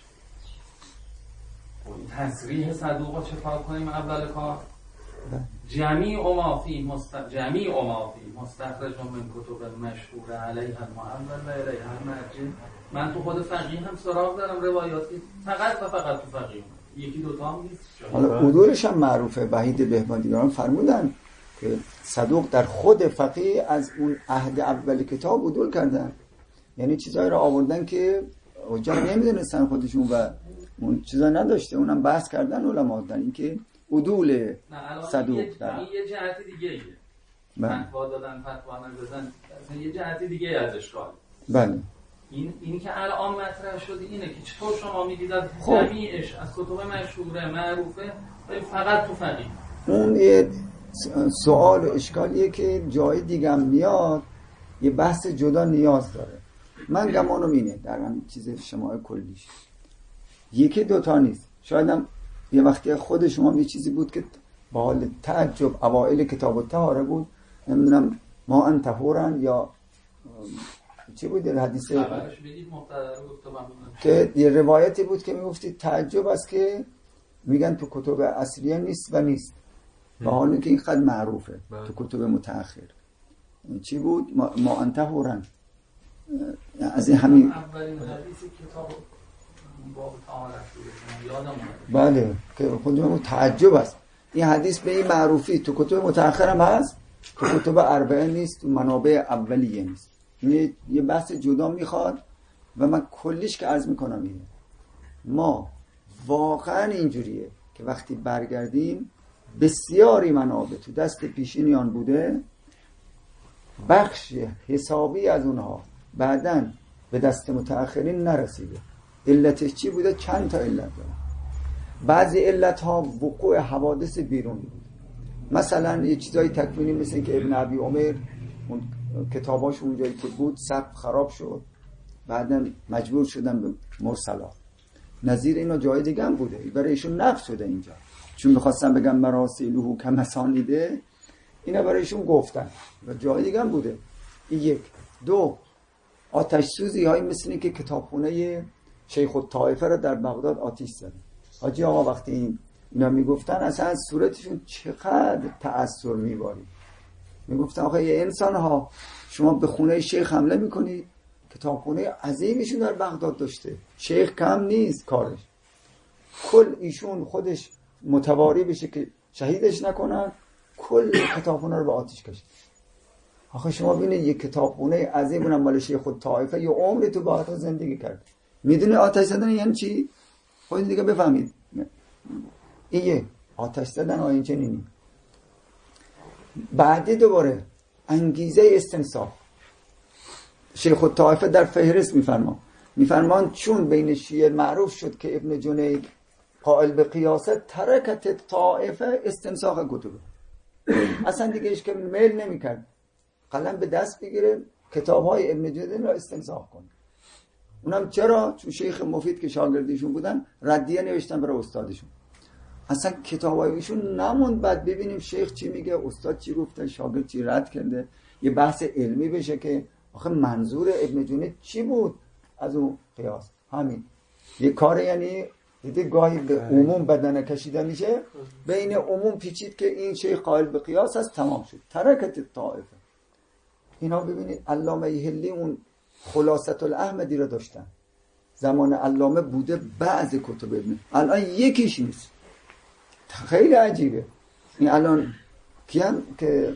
تصریح صدوق چه کار کنیم اول کار؟ جمیع امافی مست... جمیع امافی مستخرج من کتب مشهور علیه المعول و علیه المرجع. من تو خود فقیه هم سراغ دارم روایاتی فقط و فقط تو فقیه یکی دوتا هم نیست. حالا عدولش هم معروفه. وحید بهبادیان فرمودن که صدوق در خود فقیه از اون عهد اول کتاب عدول کردن، یعنی چیزایی رو آوردن که حجت نمیدونستن خودشون و اون چیزا نداشته، اونم بحث کردن علما دارن اینکه عدول صدوق در این یه جهت دیگه ایه. فتوا دادن فتوا ندادن اصلا یه جهت دیگه از اشکال. بله. این اینی که الان مطرح شده اینه که چطور شما میگید از خب. جمیعش از کتب مشهوره معروفه ولی فقط تو فقیه. اون یه سوال و اشکالیه که جای دیگه هم میاد، یه بحث جدا نیاز داره. من گمانم اینه در من چیز شما کلیش یکی دوتا نیست، شاید هم یه وقتی خود شما یه چیزی بود که با حال تعجب اوائل کتاب الطهاره بود، نمیدونم ما ان طهورن یا چی بود در حدیث خبرش بدید مقتضا رو گفته من که یه روایتی بود که میگفتی تعجب است که میگن تو کتب اصلیه نیست و نیست، با حالی که این خط معروفه بله. تو کتب متأخر چی بود ما, ما ان طهورن از این همین اولین حدیث کتاب باب طهارت بود یادم اومد. بله که خودمون تعجب است این حدیث به این معروفی تو کتب متأخر هم هست، تو کتب اربعه نیست، تو منابع اولیه نیست. این یه بحث جدا میخواد و من کلیش که عرض میکنم اینه ما واقعا اینجوریه که وقتی برگردیم بسیاری منابع تو دست پیشینیان بوده، بخش حسابی از اونها بعداً به دست متأخرین نرسیده. علتش چی بوده؟ چند تا علت داره. بعضی علت ها وقوع حوادث بیرونی بود، مثلا یه چیزای تکوینی مثل که ابن عبی عمر اون کتاباش اونجایی که بود ثبت خراب شد، بعداً مجبور شدن به مرسلا. نظیر اینا جای دیگه هم بوده، برای ایشون نقص شده اینجا چون میخواستن بگم مراسلوه کمسانیده، اینا برای ایشون گفتن و جای دیگه هم بوده. این یک. دو، آتش سوزی هایی مثل این که کتابخونه شیخ الطائفه رو در بغداد آتش زدن. حاجی آقا وقتی این اینا میگفتن اصلا از صورتشون چقدر تأثیر میبارید. میگفتن آقا یه انسان ها شما به خونه شیخ حمله میکنید کتابخونه عظیمیشون در بغداد داشته. شیخ کم نیست کارش. کل ایشون خودش متواری بشه که شهیدش نکنن، کل کتابخونه رو به آتش کشید. آخه شما ببینید یک کتابخونه عظیم اونم مال شیخ خود طائفه یه عمری تو بغداد زندگی کرد. میدونه آتش زدن یعنی چی؟ خودتون دیگه بفهمید. ایه آتش زدن آین چنینی. بعدی دوباره انگیزه استنساخ. شیخ الطائفه در فهرست میفرمان میفرمان چون بین شیعه معروف شد که ابن جنید قائل به قیاست، ترکت طائفه استنساخ کتبه. اصلا دیگه ایش که میل نمیکرد قلم به دست بگیره کتاب های ابن جنید را استنساخ کنه. اونم چرا؟ چون شیخ مفید که شاگردیشون بودن ردیه نوشتن برای استادشون. اصلا کتابایشون نموند. بعد ببینیم شیخ چی میگه، استاد چی گفته، شاگرد چی رد کرده، یه بحث علمی بشه که آخه منظور ابن جنید چی بود از اون قیاس. همین یه کار، یعنی دیدی گاهی به عموم بدنه کشیده میشه، بین عموم پیچید که این شیخ قائل به قیاس هست، تمام شد. ترکت طائفه. اینا ببینید علامه حلی اون خلاصة الاحمدی رو داشتن، زمان علامه بوده بعض کتب ابن، الان یکیش نیست. خیلی عجیبه. این الان کیان که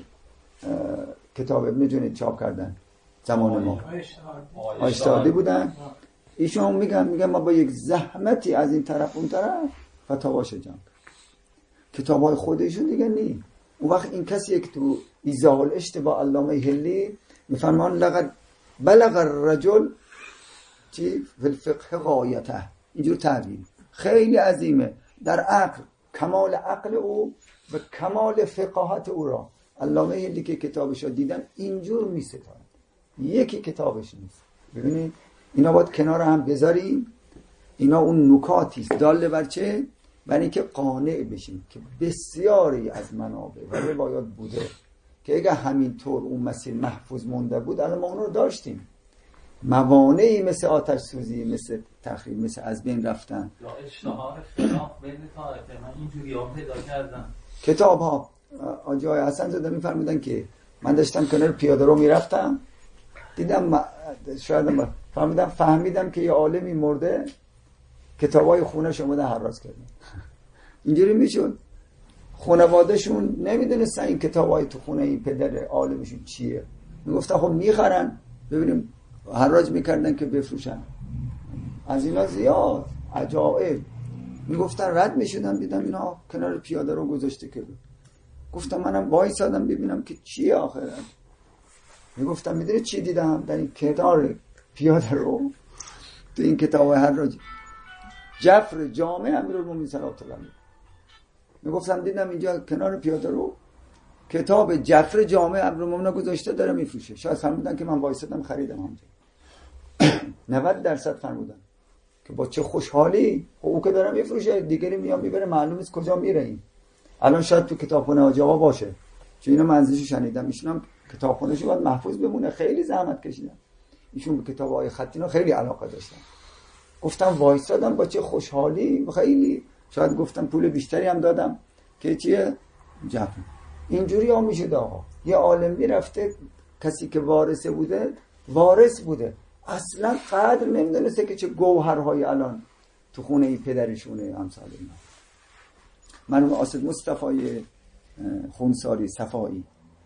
کتاب ابن جنید چاپ کردن زمان ما آشتادی بودن. ایشون میگن میگن ما با یک زحمتی از این طرف اون طرف فتاواش جمع کتاب های خودشون دیگه نی. اون وقت این کسی که تو ایزاح الاشتباه علامه حلی میفرمان لقد بلغ الرجل چی فی الفقه غایته، اینجور تعبیر خیلی عظیمه. در عقل کمال عقل او و کمال فقاهت او را علامه حلی که کتابش رو دیدن اینجور میستاند. یکی کتابش نیست. ببینید اینا باید کنار هم بذاریم. اینا اون نکاتیست داله بر چه؟ برای اینکه قانع بشیم که بسیاری از منابع و روایات بوده که اگه همینطور اون مسیر محفوظ مونده بود الان ما اون رو داشتیم. موانعی مثل آتش سوزی، مثل تخریب، مثل از بین رفتن یا اشتهار خلاف بین طائفه، من اینجوری ها پیدا کردم. کتاب ها آجی های حسن زاده میفرمودن که من داشتم کنار پیاده رو میرفتم، دیدم شاید فهمیدم فهمیدم که یه عالمی مرده، کتابای خونه شما ده حراس کردن. اینجوری میشد خانوادهشون نمیدونستن این کتابای تو خونه این پدر عالمشون چیه. میگفتن خب میخرن ببینیم، حراج میکردن که بفروشن. از اینا زیاد عجائب. میگفتن رد میشدن، دیدم اینا کنار پیاده رو گذاشته که گفتم منم وایسادم ببینم که چیه آخر. میگفتم میدونی چی دیدم در این کنار پیاده رو؟ تو این کتاب حراج جفر جامع امیرالمومنین صلی الله علیه و آله. میگفتم دیدم اینجا کنار پیاده رو کتاب جفر جامع امیرالمومنین گذاشته داره میفروشه. شاید فرمودن که من وایسادم خریدم اونجا. نود درصد فرمودن که با چه خوشحالی او که داره میفروشه، دیگری میاد میبره معلوم نیست کجا میره. این الان شاید تو کتابخونه حاجی آقا باشه، چون اینا منظورشو شنیدم. ایشون هم کتابخونه‌شون باید محفوظ بمونه، خیلی زحمت کشیدن. ایشون به کتاب‌های خطینا خیلی علاقه داشتن. گفتم وایسادم با چه خوشحالی، خیلی شاید گفتم پول بیشتری هم دادم که چیه جفن. اینجوری هم میشه آقا. یه عالمی رفته، کسی که وارثه بوده وارث بوده، اصلا قدر نمیدونسته که چه گوهرهای الان تو خونه ای پدرشونه. امثال اینا مرحوم آصد مصطفی خونساری صفایی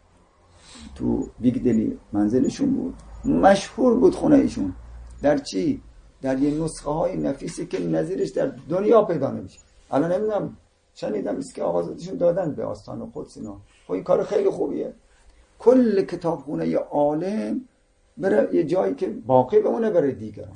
تو بیگدلی منزلشون بود، مشهور بود خونه ایشون در چی؟ در یه نسخه های نفیسی که نظیرش در دنیا پیدا نمیشه. الان نمیدونم شنیدم است که آقازادشون دادن به آستان قدس اینا. خب این کار خیلی خوبیه. کل کتابخونه ی عالم بره یه جایی که باقی بمونه برای دیگران.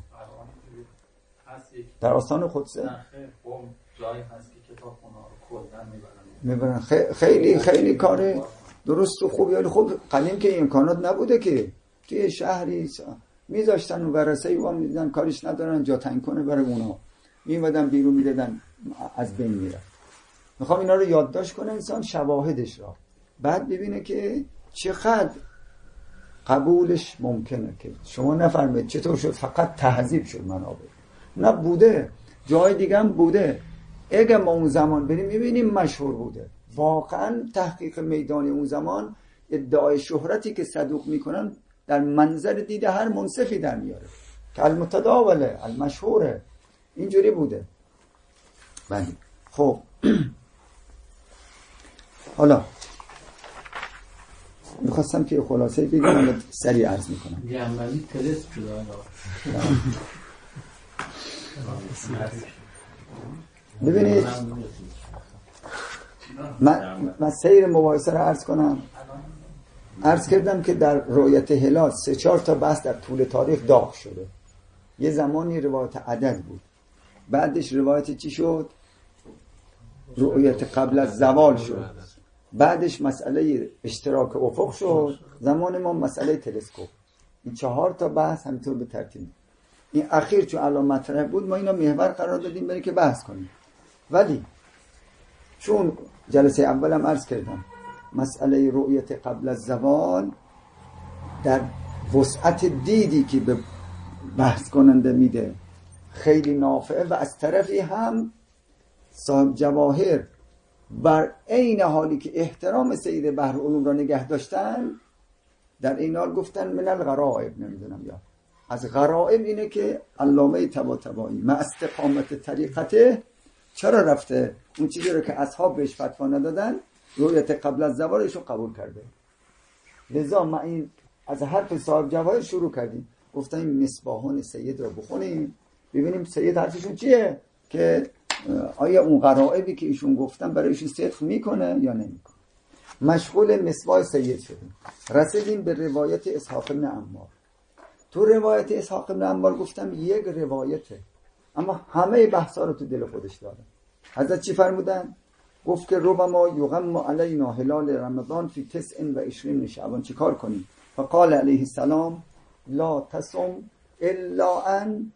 در آستان قدس جایی هست که کتابخونه رو کلا میبرن. خیلی خیلی کار درست و خوبی. ولی خب قدیم که امکانات نبوده که توی شهری میذاشتن و ورثه ای وام میدادن، کارش ندارن جا تنگ کنه برای اونا، میمدن بیرون میدادن از بین میره. میخوام اینا رو یادداشت کنه انسان، شواهدش را بعد ببینه که چقدر قبولش ممکنه. که شما نفرمید چطور شد فقط تهذیب شد منابع، نه بوده جای دیگه هم بوده. اگه ما اون زمان بریم میبینیم مشهور بوده. واقعا تحقیق میدانی اون زمان ادعای شهرتی که صدوق میکنن در منظر دید هر منصفی در میاره که المتداوله المشهوره، اینجوری بوده. بله خب حالا میخواستم که خلاصه بگم ولی سریع عرض میکنم. جنبالی تلس شده. ببینید من, من سیر مباحثه رو عرض کنم. عرض کردم که در رؤیت هلال سه چهار تا بحث در طول تاریخ داغ شده. یه زمانی روایت عدد بود، بعدش روایت چی شد؟ رؤیت قبل از زوال شد، بعدش مسئله اشتراک افق شد، زمان ما مسئله تلسکوپ. این چهار تا بحث همینطور به ترتیب. این اخیر چون الان مطرح بود ما اینا محور قرار دادیم برای که بحث کنیم، ولی چون جلسه اولم عرض کردم مسئله رؤیت قبل از زوال در وسعت دیدی که به بحث کننده میده خیلی نافعه و از طرفی هم صاحب جواهر بر عین حالی که احترام سید بحر علوم را نگه داشتن در این حال گفتن من الغرائب، نمیدونم یا از غرائب اینه که علامه طباطبایی مع استقامت طریقته چرا رفته اون چیزی رو که اصحاب بهش فتوا ندادن رؤیت قبل از زوالش رو قبول کرده. لذا ما این از حرف صاحب جواهر شروع کردیم، گفتن این مصباحان سید رو بخونیم ببینیم سید حرفشون چیه، که آیا اون غرائبی که ایشون گفتن برایشون صدق میکنه یا نمیکنه. مشغول مصباح سید شدیم، رسیدیم به روایت اسحاق بن عمار. تو روایت اسحاق بن عمار گفتم یک روایته اما همه بحثا رو تو دل خودش داره. حضرت چی فرمودن؟ گفت که ربما یغم علینا هلال رمضان فی تسع و عشرین شعبان، چی کار کنیم؟ فقال علیه السلام لا تصم الا ان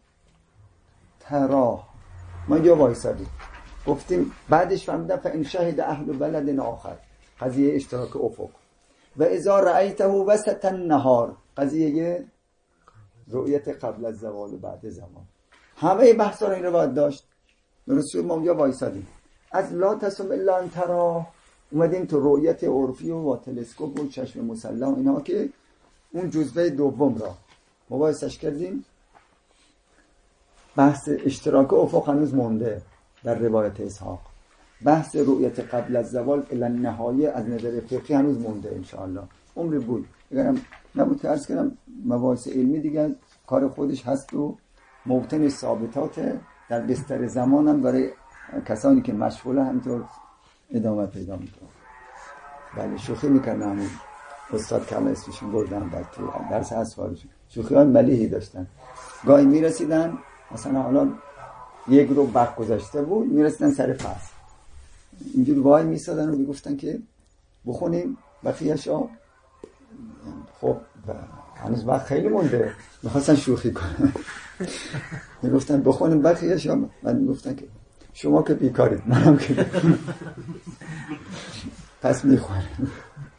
تراه. ما یا وایسادیم گفتیم، بعدش فرمودن فان شهد اهل بلد آخر، قضیه اشتراک افق، و اذا رأیته وسط النهار، قضیه رؤیت قبل از زوال و بعد زوال. همه بحثا رو این رو باید داشت. رسول ما یا وایسادیم از لا تصم الا ان تراه اومدیم تو رؤیت عرفی و تلسکوپ و چشم مسلح اینا که اون جزوه دوم را مباحثش کردیم. بحث اشتراک افق هنوز مونده در روایت اسحاق. بحث رؤیت قبل از زوال الی النهایه از نظر فقهی هنوز مونده انشاءالله. عمر بود اگرم نبود که عرض کردم مباحث علمی دیگه کار خودش هست و موطن ثابتات در بستر زمانم برای کسانی که مشغوله همینطور ادامه پیدا میکنه. بله شوخی میکنه همین استاد کلا اسمشون بردن در تو درس اسوارشون شوخی های ملیحی داشتن. گاهی میرسیدن مثلا حالا یک رو وقت گذاشته بود میرسیدن سر فصل اینجور وای میسادن و میگفتن که بخونیم بقیه‌شو. خب هنوز وقت خیلی مونده میخواستن شوخی کنن میگفتن بخونیم بقیه‌شو. من میگفتن که شما که بیکارید منم که پس میخوریم.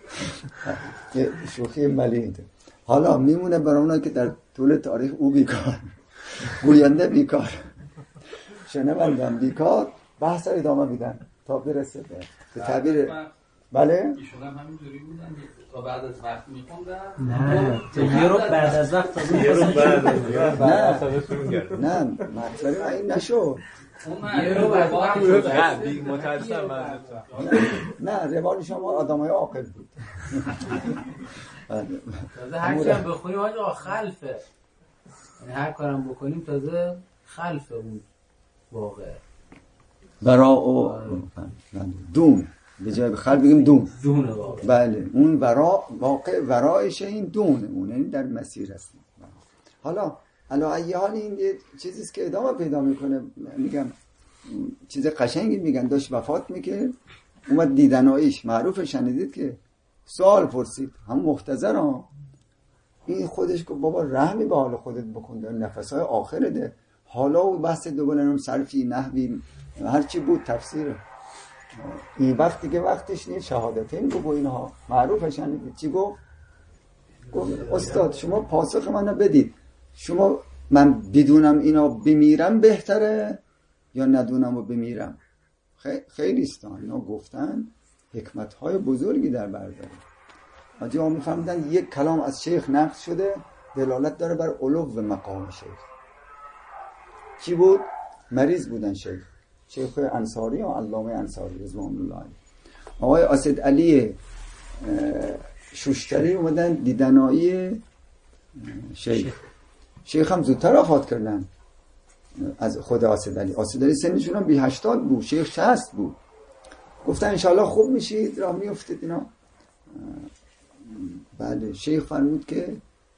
شوخی ملیحی. حالا میمونه برای اونایی که در طول تاریخ او بیکار، گوینده بیکار، شنوندن بیکار، بحث رو ادامه میدن تا برسه به تعبیر. بله ایشون هم همینجوری بودن تا بعد از وقت میخوندن. نه یه رو بعد از وقت تا یه رو بعد از وقت نه نه مطلبی این نشد. یه رو بعد از وقت متاسفم نه روال شما آدمای عاقل بود. تازه هر چی هم بخونیم آقا خلفه، یعنی هر کارم بکنیم تازه خلفه اون واقع برا و دون به جای خلف بگیم دون دونه واقع. بله اون ورا واقع ورایش این دونه اون یعنی در مسیر هست. حالا علا ای حال این یه چیزیست که ادامه پیدا میکنه. میگم چیز قشنگی میگن داشت وفات میکرد اومد دیدناییش معروف شنیدید که سوال پرسید هم مختزر ها این خودش که بابا رحمی به حال خودت بکن در نفسهای آخره ده. حالا و بحث دوباره صرفی نحوی هرچی بود تفسیر این وقتی که وقتش نیست شهادتین گفت و اینها معروف شنیدید چی گفت؟ گفت استاد شما پاسخ منو بدید، شما من بدونم اینا بمیرم بهتره یا ندونم و بمیرم؟ خیلی استان اینا گفتن حکمت‌های بزرگی در بر داره. حاجی ها میفهمیدن یک کلام از شیخ نقل شده دلالت داره بر علو و مقام شیخ. کی بود؟ مریض بودن شیخ، شیخ انصاری یا علامه انصاری رضوان الله علیه. آقای اسدعلی شوشتری اومدن دیدنایی شیخ. شیخ هم زودتر وفات کردن از خود اسدعلی. اسدعلی سنشون هم بی هشتاد بود، شیخ شصت بود. گفتن انشالله خوب میشید، راه میافتید اینا. بله شیخ فرمود که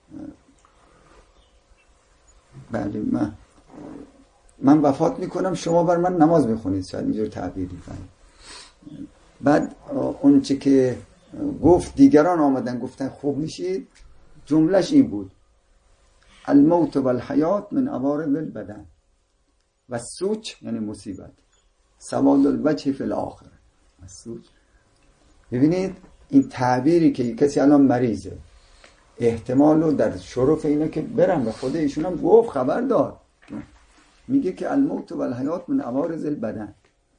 بله من من وفات میکنم، شما بر من نماز میخونید، شاید اینجور تعبیر میکنید. بعد اون چه که گفت دیگران آمدن گفتن خوب میشید، جملهش این بود: الموت و الحیات من عوارض البدن و سوچ یعنی مصیبت سواد الوجه فی الاخره. سوچ. ببینید این تعبیری که کسی الان مریضه احتمالو در شرف اینه که برم به خود ایشون هم گفت خبر داد، میگه که الموت و الحیات من عوارض البدن.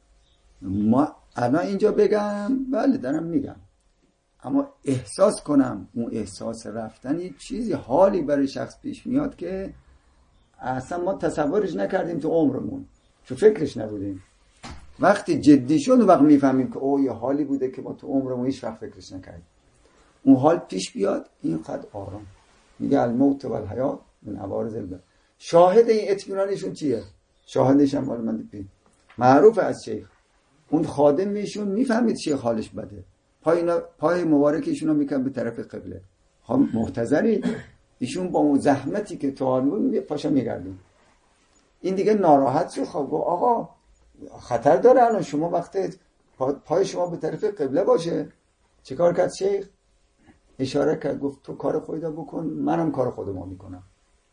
ما الان اینجا بگم بله دارم میگم، اما احساس کنم اون احساس رفتن یه چیزی حالی برای شخص پیش میاد که اصلا ما تصورش نکردیم تو عمرمون، چون فکرش نبودیم. وقتی جدی شد و وقت میفهمیم که اوه یه حالی بوده که ما تو عمرمون هیچ وقت فکرش نکردیم. اون حال پیش بیاد اینقدر آرام. میگه الموت و الحیات من عوارض البدن. شاهد این اطمینانشون چیه؟ شاهدش هم من ببین معروف از شیخ، اون خادم میشون میفهمید شیخ حالش بده، پای پای مبارکشون رو میکنه به طرف قبله. ها محتضری ایشون با اون زحمتی که تو حال بود پاشا میگردون. این دیگه ناراحت شد، خب گفت آقا خطر داره الان شما وقتی پای شما به طرف قبله باشه. چه کار کرد شیخ؟ اشاره کرد گفت تو کار خودت بکن، منم کار خودم میکنم.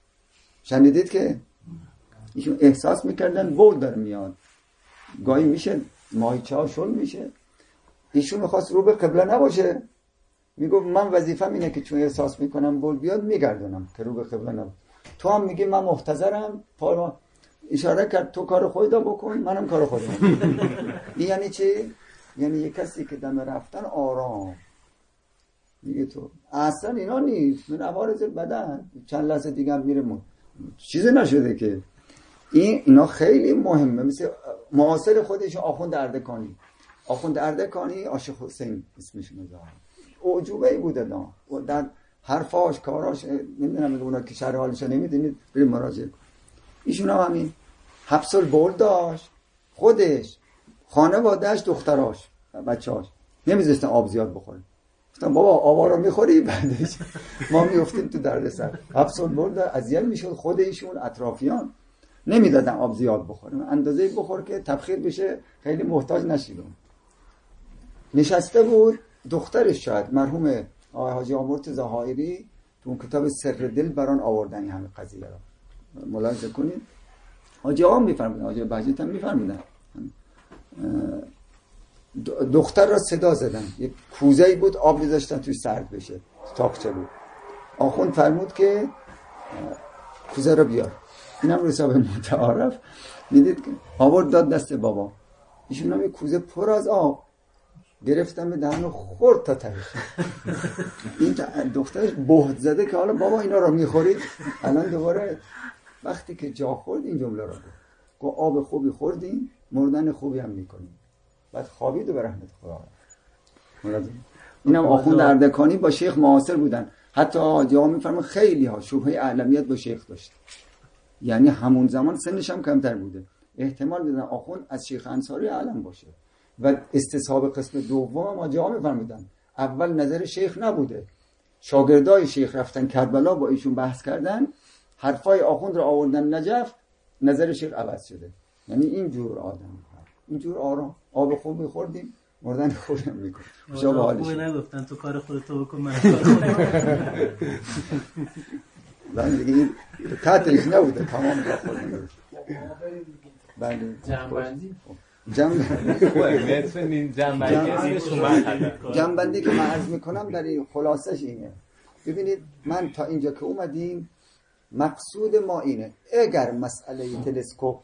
شنیدید که ایشون احساس میکردن بود داره میاد، گاهی میشه ماهیچه ها شل میشه. ایشون میخواست رو به قبله نباشه، میگفت من وظیفم اینه که چون احساس میکنم بود بیاد میگردونم که رو به قبله نباشه. تو هم میگی من محتضرم، پا اشاره کرد تو کار خودت بکن منم کار خودم. این یعنی چی؟ یعنی یک کسی که دم رفتن آرام میگه تو اصلا اینا نیست، من عوارض بدن چند لحظه دیگه هم میره من. چیزی نشده که این اینا خیلی مهمه. مثل معاصر خودش آخوند اردکانی، آخوند اردکانی عاشق حسین اسمش میذاره، عجوبه بوده دا در حرفاش کاراش نمیدونم میگه اونا که شرح حالش نمیدونید بریم مراجعه کن. ایشون هم همین حبس البول داشت، خودش خانواده‌اش دختراش بچه‌اش نمیذاشتن آب زیاد بخورن. گفتم بابا آبا رو میخوری بعدش ما میافتیم تو دردسر. حبس البول داشت، اذیت میشد، خود ایشون اطرافیان نمیدادن آب زیاد بخورن، اندازه‌ای بخور که تبخیر بشه خیلی محتاج نشید. نشسته بود دخترش، شاید مرحوم آقای حاجی مرتضی حائری تو اون کتاب سر دل بران آوردن این همه قضیه را ملاحظه کنید. حاجی آقا میفرمودن، حاجی بهجت هم میفرمودن، دختر را صدا زدن، یک کوزه‌ای بود آب میذاشتن توی سرد بشه، تاقچه بود. آخوند فرمود که کوزه را بیار. اینم رسابه متعارف میدید که آورد داد دست بابا. ایشون هم یک کوزه پر از آب گرفتم به دهن و خورد تا تهش. این دخترش بهت زده که حالا بابا اینا رو میخورید. الان دوباره وقتی که جا خورد این جمله رو گفت آب خوبی خوردیم، مردن خوبی هم میکنیم. بعد خوابید و به رحمت خدا. اینم آخوند اردکانی با شیخ معاصر بودن. حتی جا میفرمان خیلی ها شبهه اعلمیت با شیخ داشت، یعنی همون زمان سنش هم کمتر بوده. احتمال بدن آخوند از شیخ انصاری علم باشه. و استصحاب قسم دوم ما جا میفرمودن اول نظر شیخ نبوده، شاگردای شیخ رفتن کربلا با ایشون بحث کردن، حرفای آخوند رو آوردن نجف، نظر شیخ عوض شده. یعنی اینجور آدم، اینجور آرام، آب خوب میخوردیم مردن خوبی هم میکنیم. شما به حالش خوبه نگفتن تو کار خودتو بکن من کار خودم. بله دیگه این تحتش نبوده، تمام جا خودم. بله جنبندی جنبندی که من عرض میکنم در این خلاصش اینه. ببینید من تا اینجا که اومدیم مقصود ما اینه، اگر مسئله تلسکوپ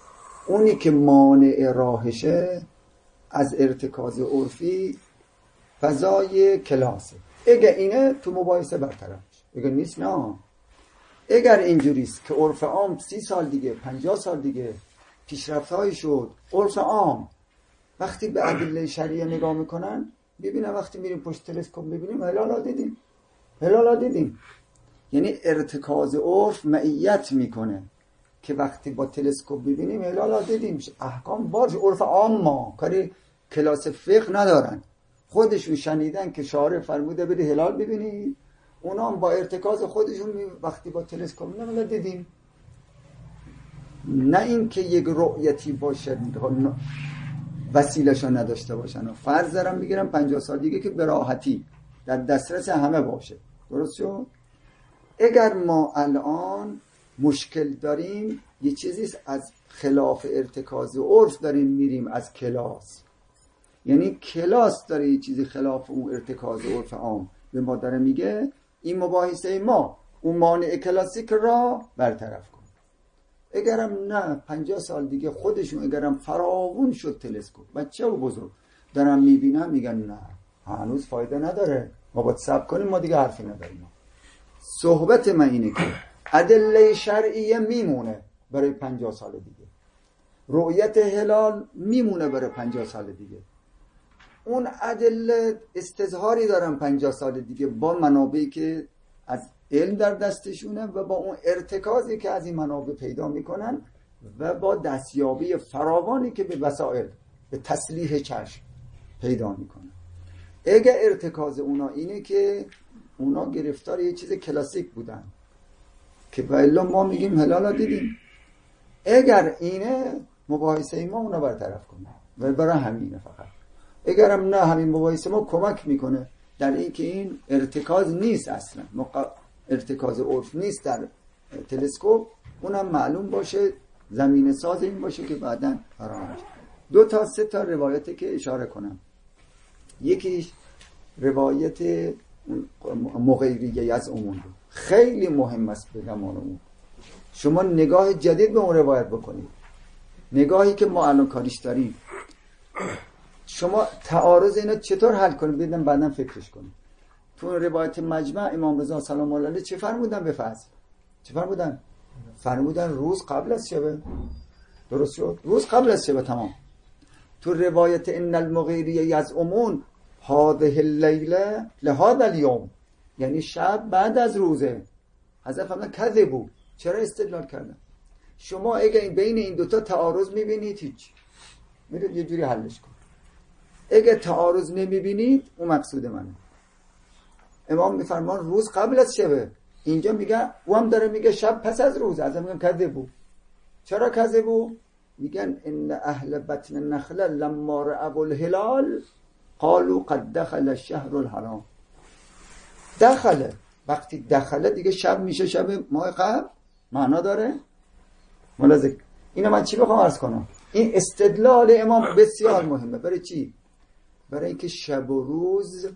اونی که مانع راهشه از ارتکاز عرفی فضای کلاسه. اگه اینه تو مباحثه برطرف میشه، اگه نیست نه. اگر اینجوریست که عرف عام سی سال دیگه پنجاه سال دیگه پیشرفت‌هایی شد، عرف عام وقتی به ادله شرعیه نگاه میکنن ببینن، وقتی میریم پشت تلسکوپ ببینیم هلالا دیدیم، هلالا دیدیم. یعنی ارتکاز عرف معیت میکنه که وقتی با تلسکوپ ببینیم هلالا دیدیم. احکام باش عرف عام ما کاری کلاس فقه ندارن، خودشون شنیدن که شارع فرموده بده هلال ببینید، اونا هم با ارتکاز خودشون وقتی با تلسکوپ نمیلا دیدیم. نه این که یک رؤیتی باشه وسیله‌شو نداشته باشن. فرض دارم میگیرم پنجاه سال دیگه که به راحتی در دسترس همه باشه. درست شد؟ اگر ما الان مشکل داریم یه چیزیست از خلاف ارتکاز عرف داریم میریم از کلاس، یعنی کلاس داره یه چیزی خلاف اون ارتکاز عرف عام به ما داره میگه این مباحثه ما اون مانع کلاسیک را برطرف کن. اگرم نه پنجاه سال دیگه خودشون اگرم فراوون شد تلسکوپ بچه و بزرگ دارم میبینم میگن نه هنوز فایده نداره، ما باید صبر کنیم، ما دیگه حرفی نداریم. صحبت من اینه که ادله شرعیه میمونه برای پنجاه سال دیگه، رؤیت هلال میمونه برای پنجاه سال دیگه، اون ادله استظهاری دارن پنجاه سال دیگه با منابعی که از علم در دستشونه و با اون ارتکازی که از این منابع پیدا میکنن و با دستیابی فراوانی که به وسایل به تسلیح چشم پیدا میکنن. اگه ارتکاز اونا اینه که اونا گرفتار یه چیز کلاسیک بودن که والا ما میگیم هلالا دیدیم، اگر اینه مباحثه ما اونا برطرف کنه و برای همینه. فقط اگرم نه همین مباحثه ما کمک میکنه در این که این ارتکاز نیست، اصلا ارتکاز عرف نیست در تلسکوپ، اونم معلوم باشه زمین ساز این باشه که بعداً فراموش. دو تا سه تا روایتی که اشاره کنم. یکیش روایت مغیریه از عمون خیلی مهم است بگم اون. شما نگاه جدید به اون روایت بکنید، نگاهی که ما الان کاریش داریم. شما تعارض اینا چطور حل کنید بدن بعداً فکرش کنید. تو روایت مجمع امام رضا سلام الله علیه چه فرمودن به فضل؟ چه فرمودن؟ فرمودن روز قبل از شب. درست شد؟ روز قبل از شب تمام. تو روایت ان المغیریه یزعمون هذه اللیله لهذا اليوم، یعنی شب بعد از روزه. حضرت فرمودن کذبوا، چرا استدلال کردن؟ شما اگه این بین این دوتا تعارض میبینید هیچ میرید یه جوری حلش کن. اگه تعارض نمیبینید اون مقصود منه. امام میفرمان روز قبل از شبه، اینجا میگه او هم داره میگه شب پس از روز. از میگن کذبوا. چرا کذبوا؟ میگن ان اهل بطن النخله لما رأوا الهلال قالوا قد دخل الشهر الحرام. دخله، وقتی دخله دیگه شب میشه، شب ماه قبل معنا داره. ملاحظه اینو من چی بخوام عرض کنم؟ این استدلال امام بسیار مهمه. برای چی؟ برای اینکه شب و روز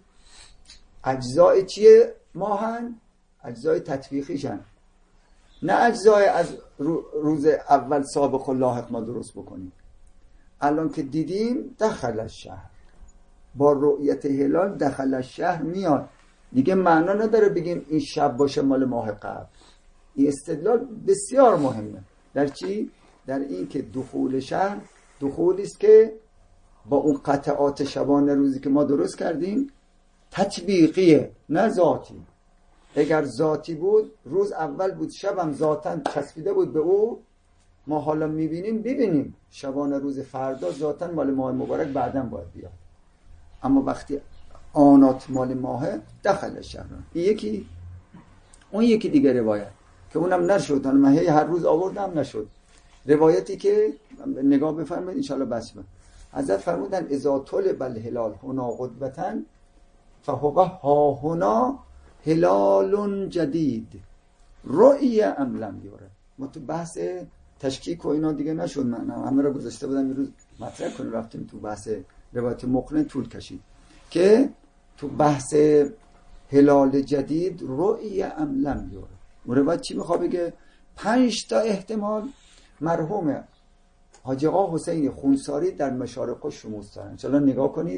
اجزای چیه ماهن؟ اجزای تطبیقیشن، نه اجزای از روز اول سابق و لاحق ما درست بکنیم. الان که دیدیم دخل الشهر، با رؤیت هلال دخل الشهر میاد دیگه، معنا نداره بگیم این شب باشه مال ماه قبل. این استدلال بسیار مهمه. در چی؟ در این که دخول شهر دخولی است که با اون قطعات شبانه روزی که ما درست کردیم تطبیقیه، نه ذاتی. اگر ذاتی بود روز اول بود، شبم ذاتاً چسبیده بود به او، ما حالا میبینیم ببینیم شبانه روز فردا ذاتاً مال ماه مبارک بعداً باید بیاد. اما وقتی آنات مال ماهه دخل شهر. این یکی. اون یکی دیگه روایت که اونم نشد، من هر روز آوردم نشد. روایتی که نگاه بفرمایید انشالله بس من. حضرت فرمودن اذا طلب الهلال هنا غدوة فهو ها هنا هلال جدید رؤی ام لم یره. ما تو بحث تشکیک و اینا دیگه نشد، من همه رو گذاشته بودم یه روز مطرح کنیم، رفتیم تو بحث روایت مقنع طول کشید که تو بحث هلال جدید رؤی ام لم یره. اون روایت چی میخواد بگه؟ پنج تا احتمال مرحوم حاجی آقا حسین خونساری در مشارق شموس دارن. چلا نگاه کنید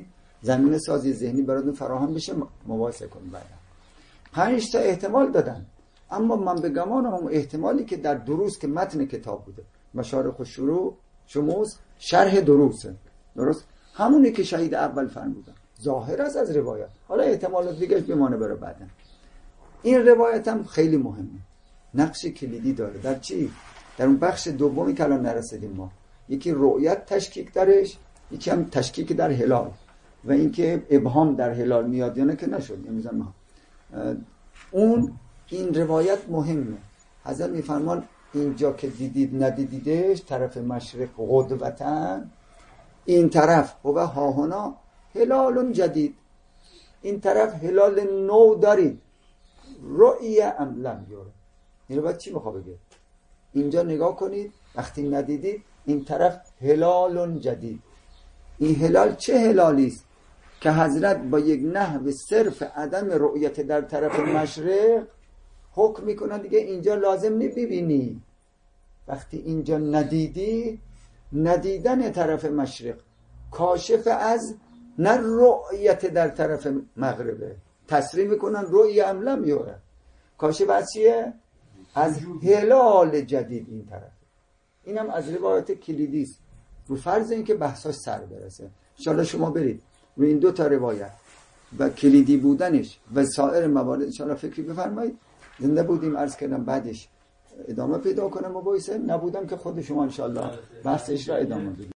زمین سازی ذهنی براتون فراهم بشه مباحثه کنیم. بعدا پنج تا احتمال دادن، اما من به گمانم اون احتمالی که در دروس که متن کتاب بوده، مشارق الشروع شموس شرح دروسه، درست همونی که شهید اول فرمودن ظاهر است از روایت، حالا احتمالات دیگه بمانه برای بعدا. این روایت هم خیلی مهمه، نقش کلیدی داره. در چی؟ در اون بخش دومی که الان نرسیدیم ما، یکی رؤیت تشکیک درش، یکی هم تشکیک در هلال و اینکه ابهام در هلال میاد یا نه که نشد نمیذارم ما. اون این روایت مهمه. حضرت میفرمان اینجا که دیدید ندیدیدش، طرف مشرق غدوتن، این طرف هو هاهنا هلال جدید، این طرف هلال نو دارید، رؤی ام لم یره. این رو باید چی میخواه بگه؟ اینجا نگاه کنید وقتی ندیدید، این طرف هلال جدید. این هلال چه هلالی است که حضرت با یک نحو صرف عدم رؤیت در طرف مشرق حکم میکنن دیگه اینجا لازم نی ببینی. وقتی اینجا ندیدی، ندیدن طرف مشرق کاشف از نه رؤیت در طرف مغربه، تصریح میکنن رؤی ام لم یره، کاشف از چیه؟ از هلال جدید این طرف. اینم از روایت کلیدی است، رو فرض این که بحثاش سر برسه. انشاءالله شما برید رو این دو تا روایت و کلیدی بودنش و سایر موارد انشاءالله فکری بفرمایید. زنده بودیم عرض کردم بعدش ادامه پیدا کنم و بایسه، نبودم که خود شما انشاءالله بحثش را ادامه بدید.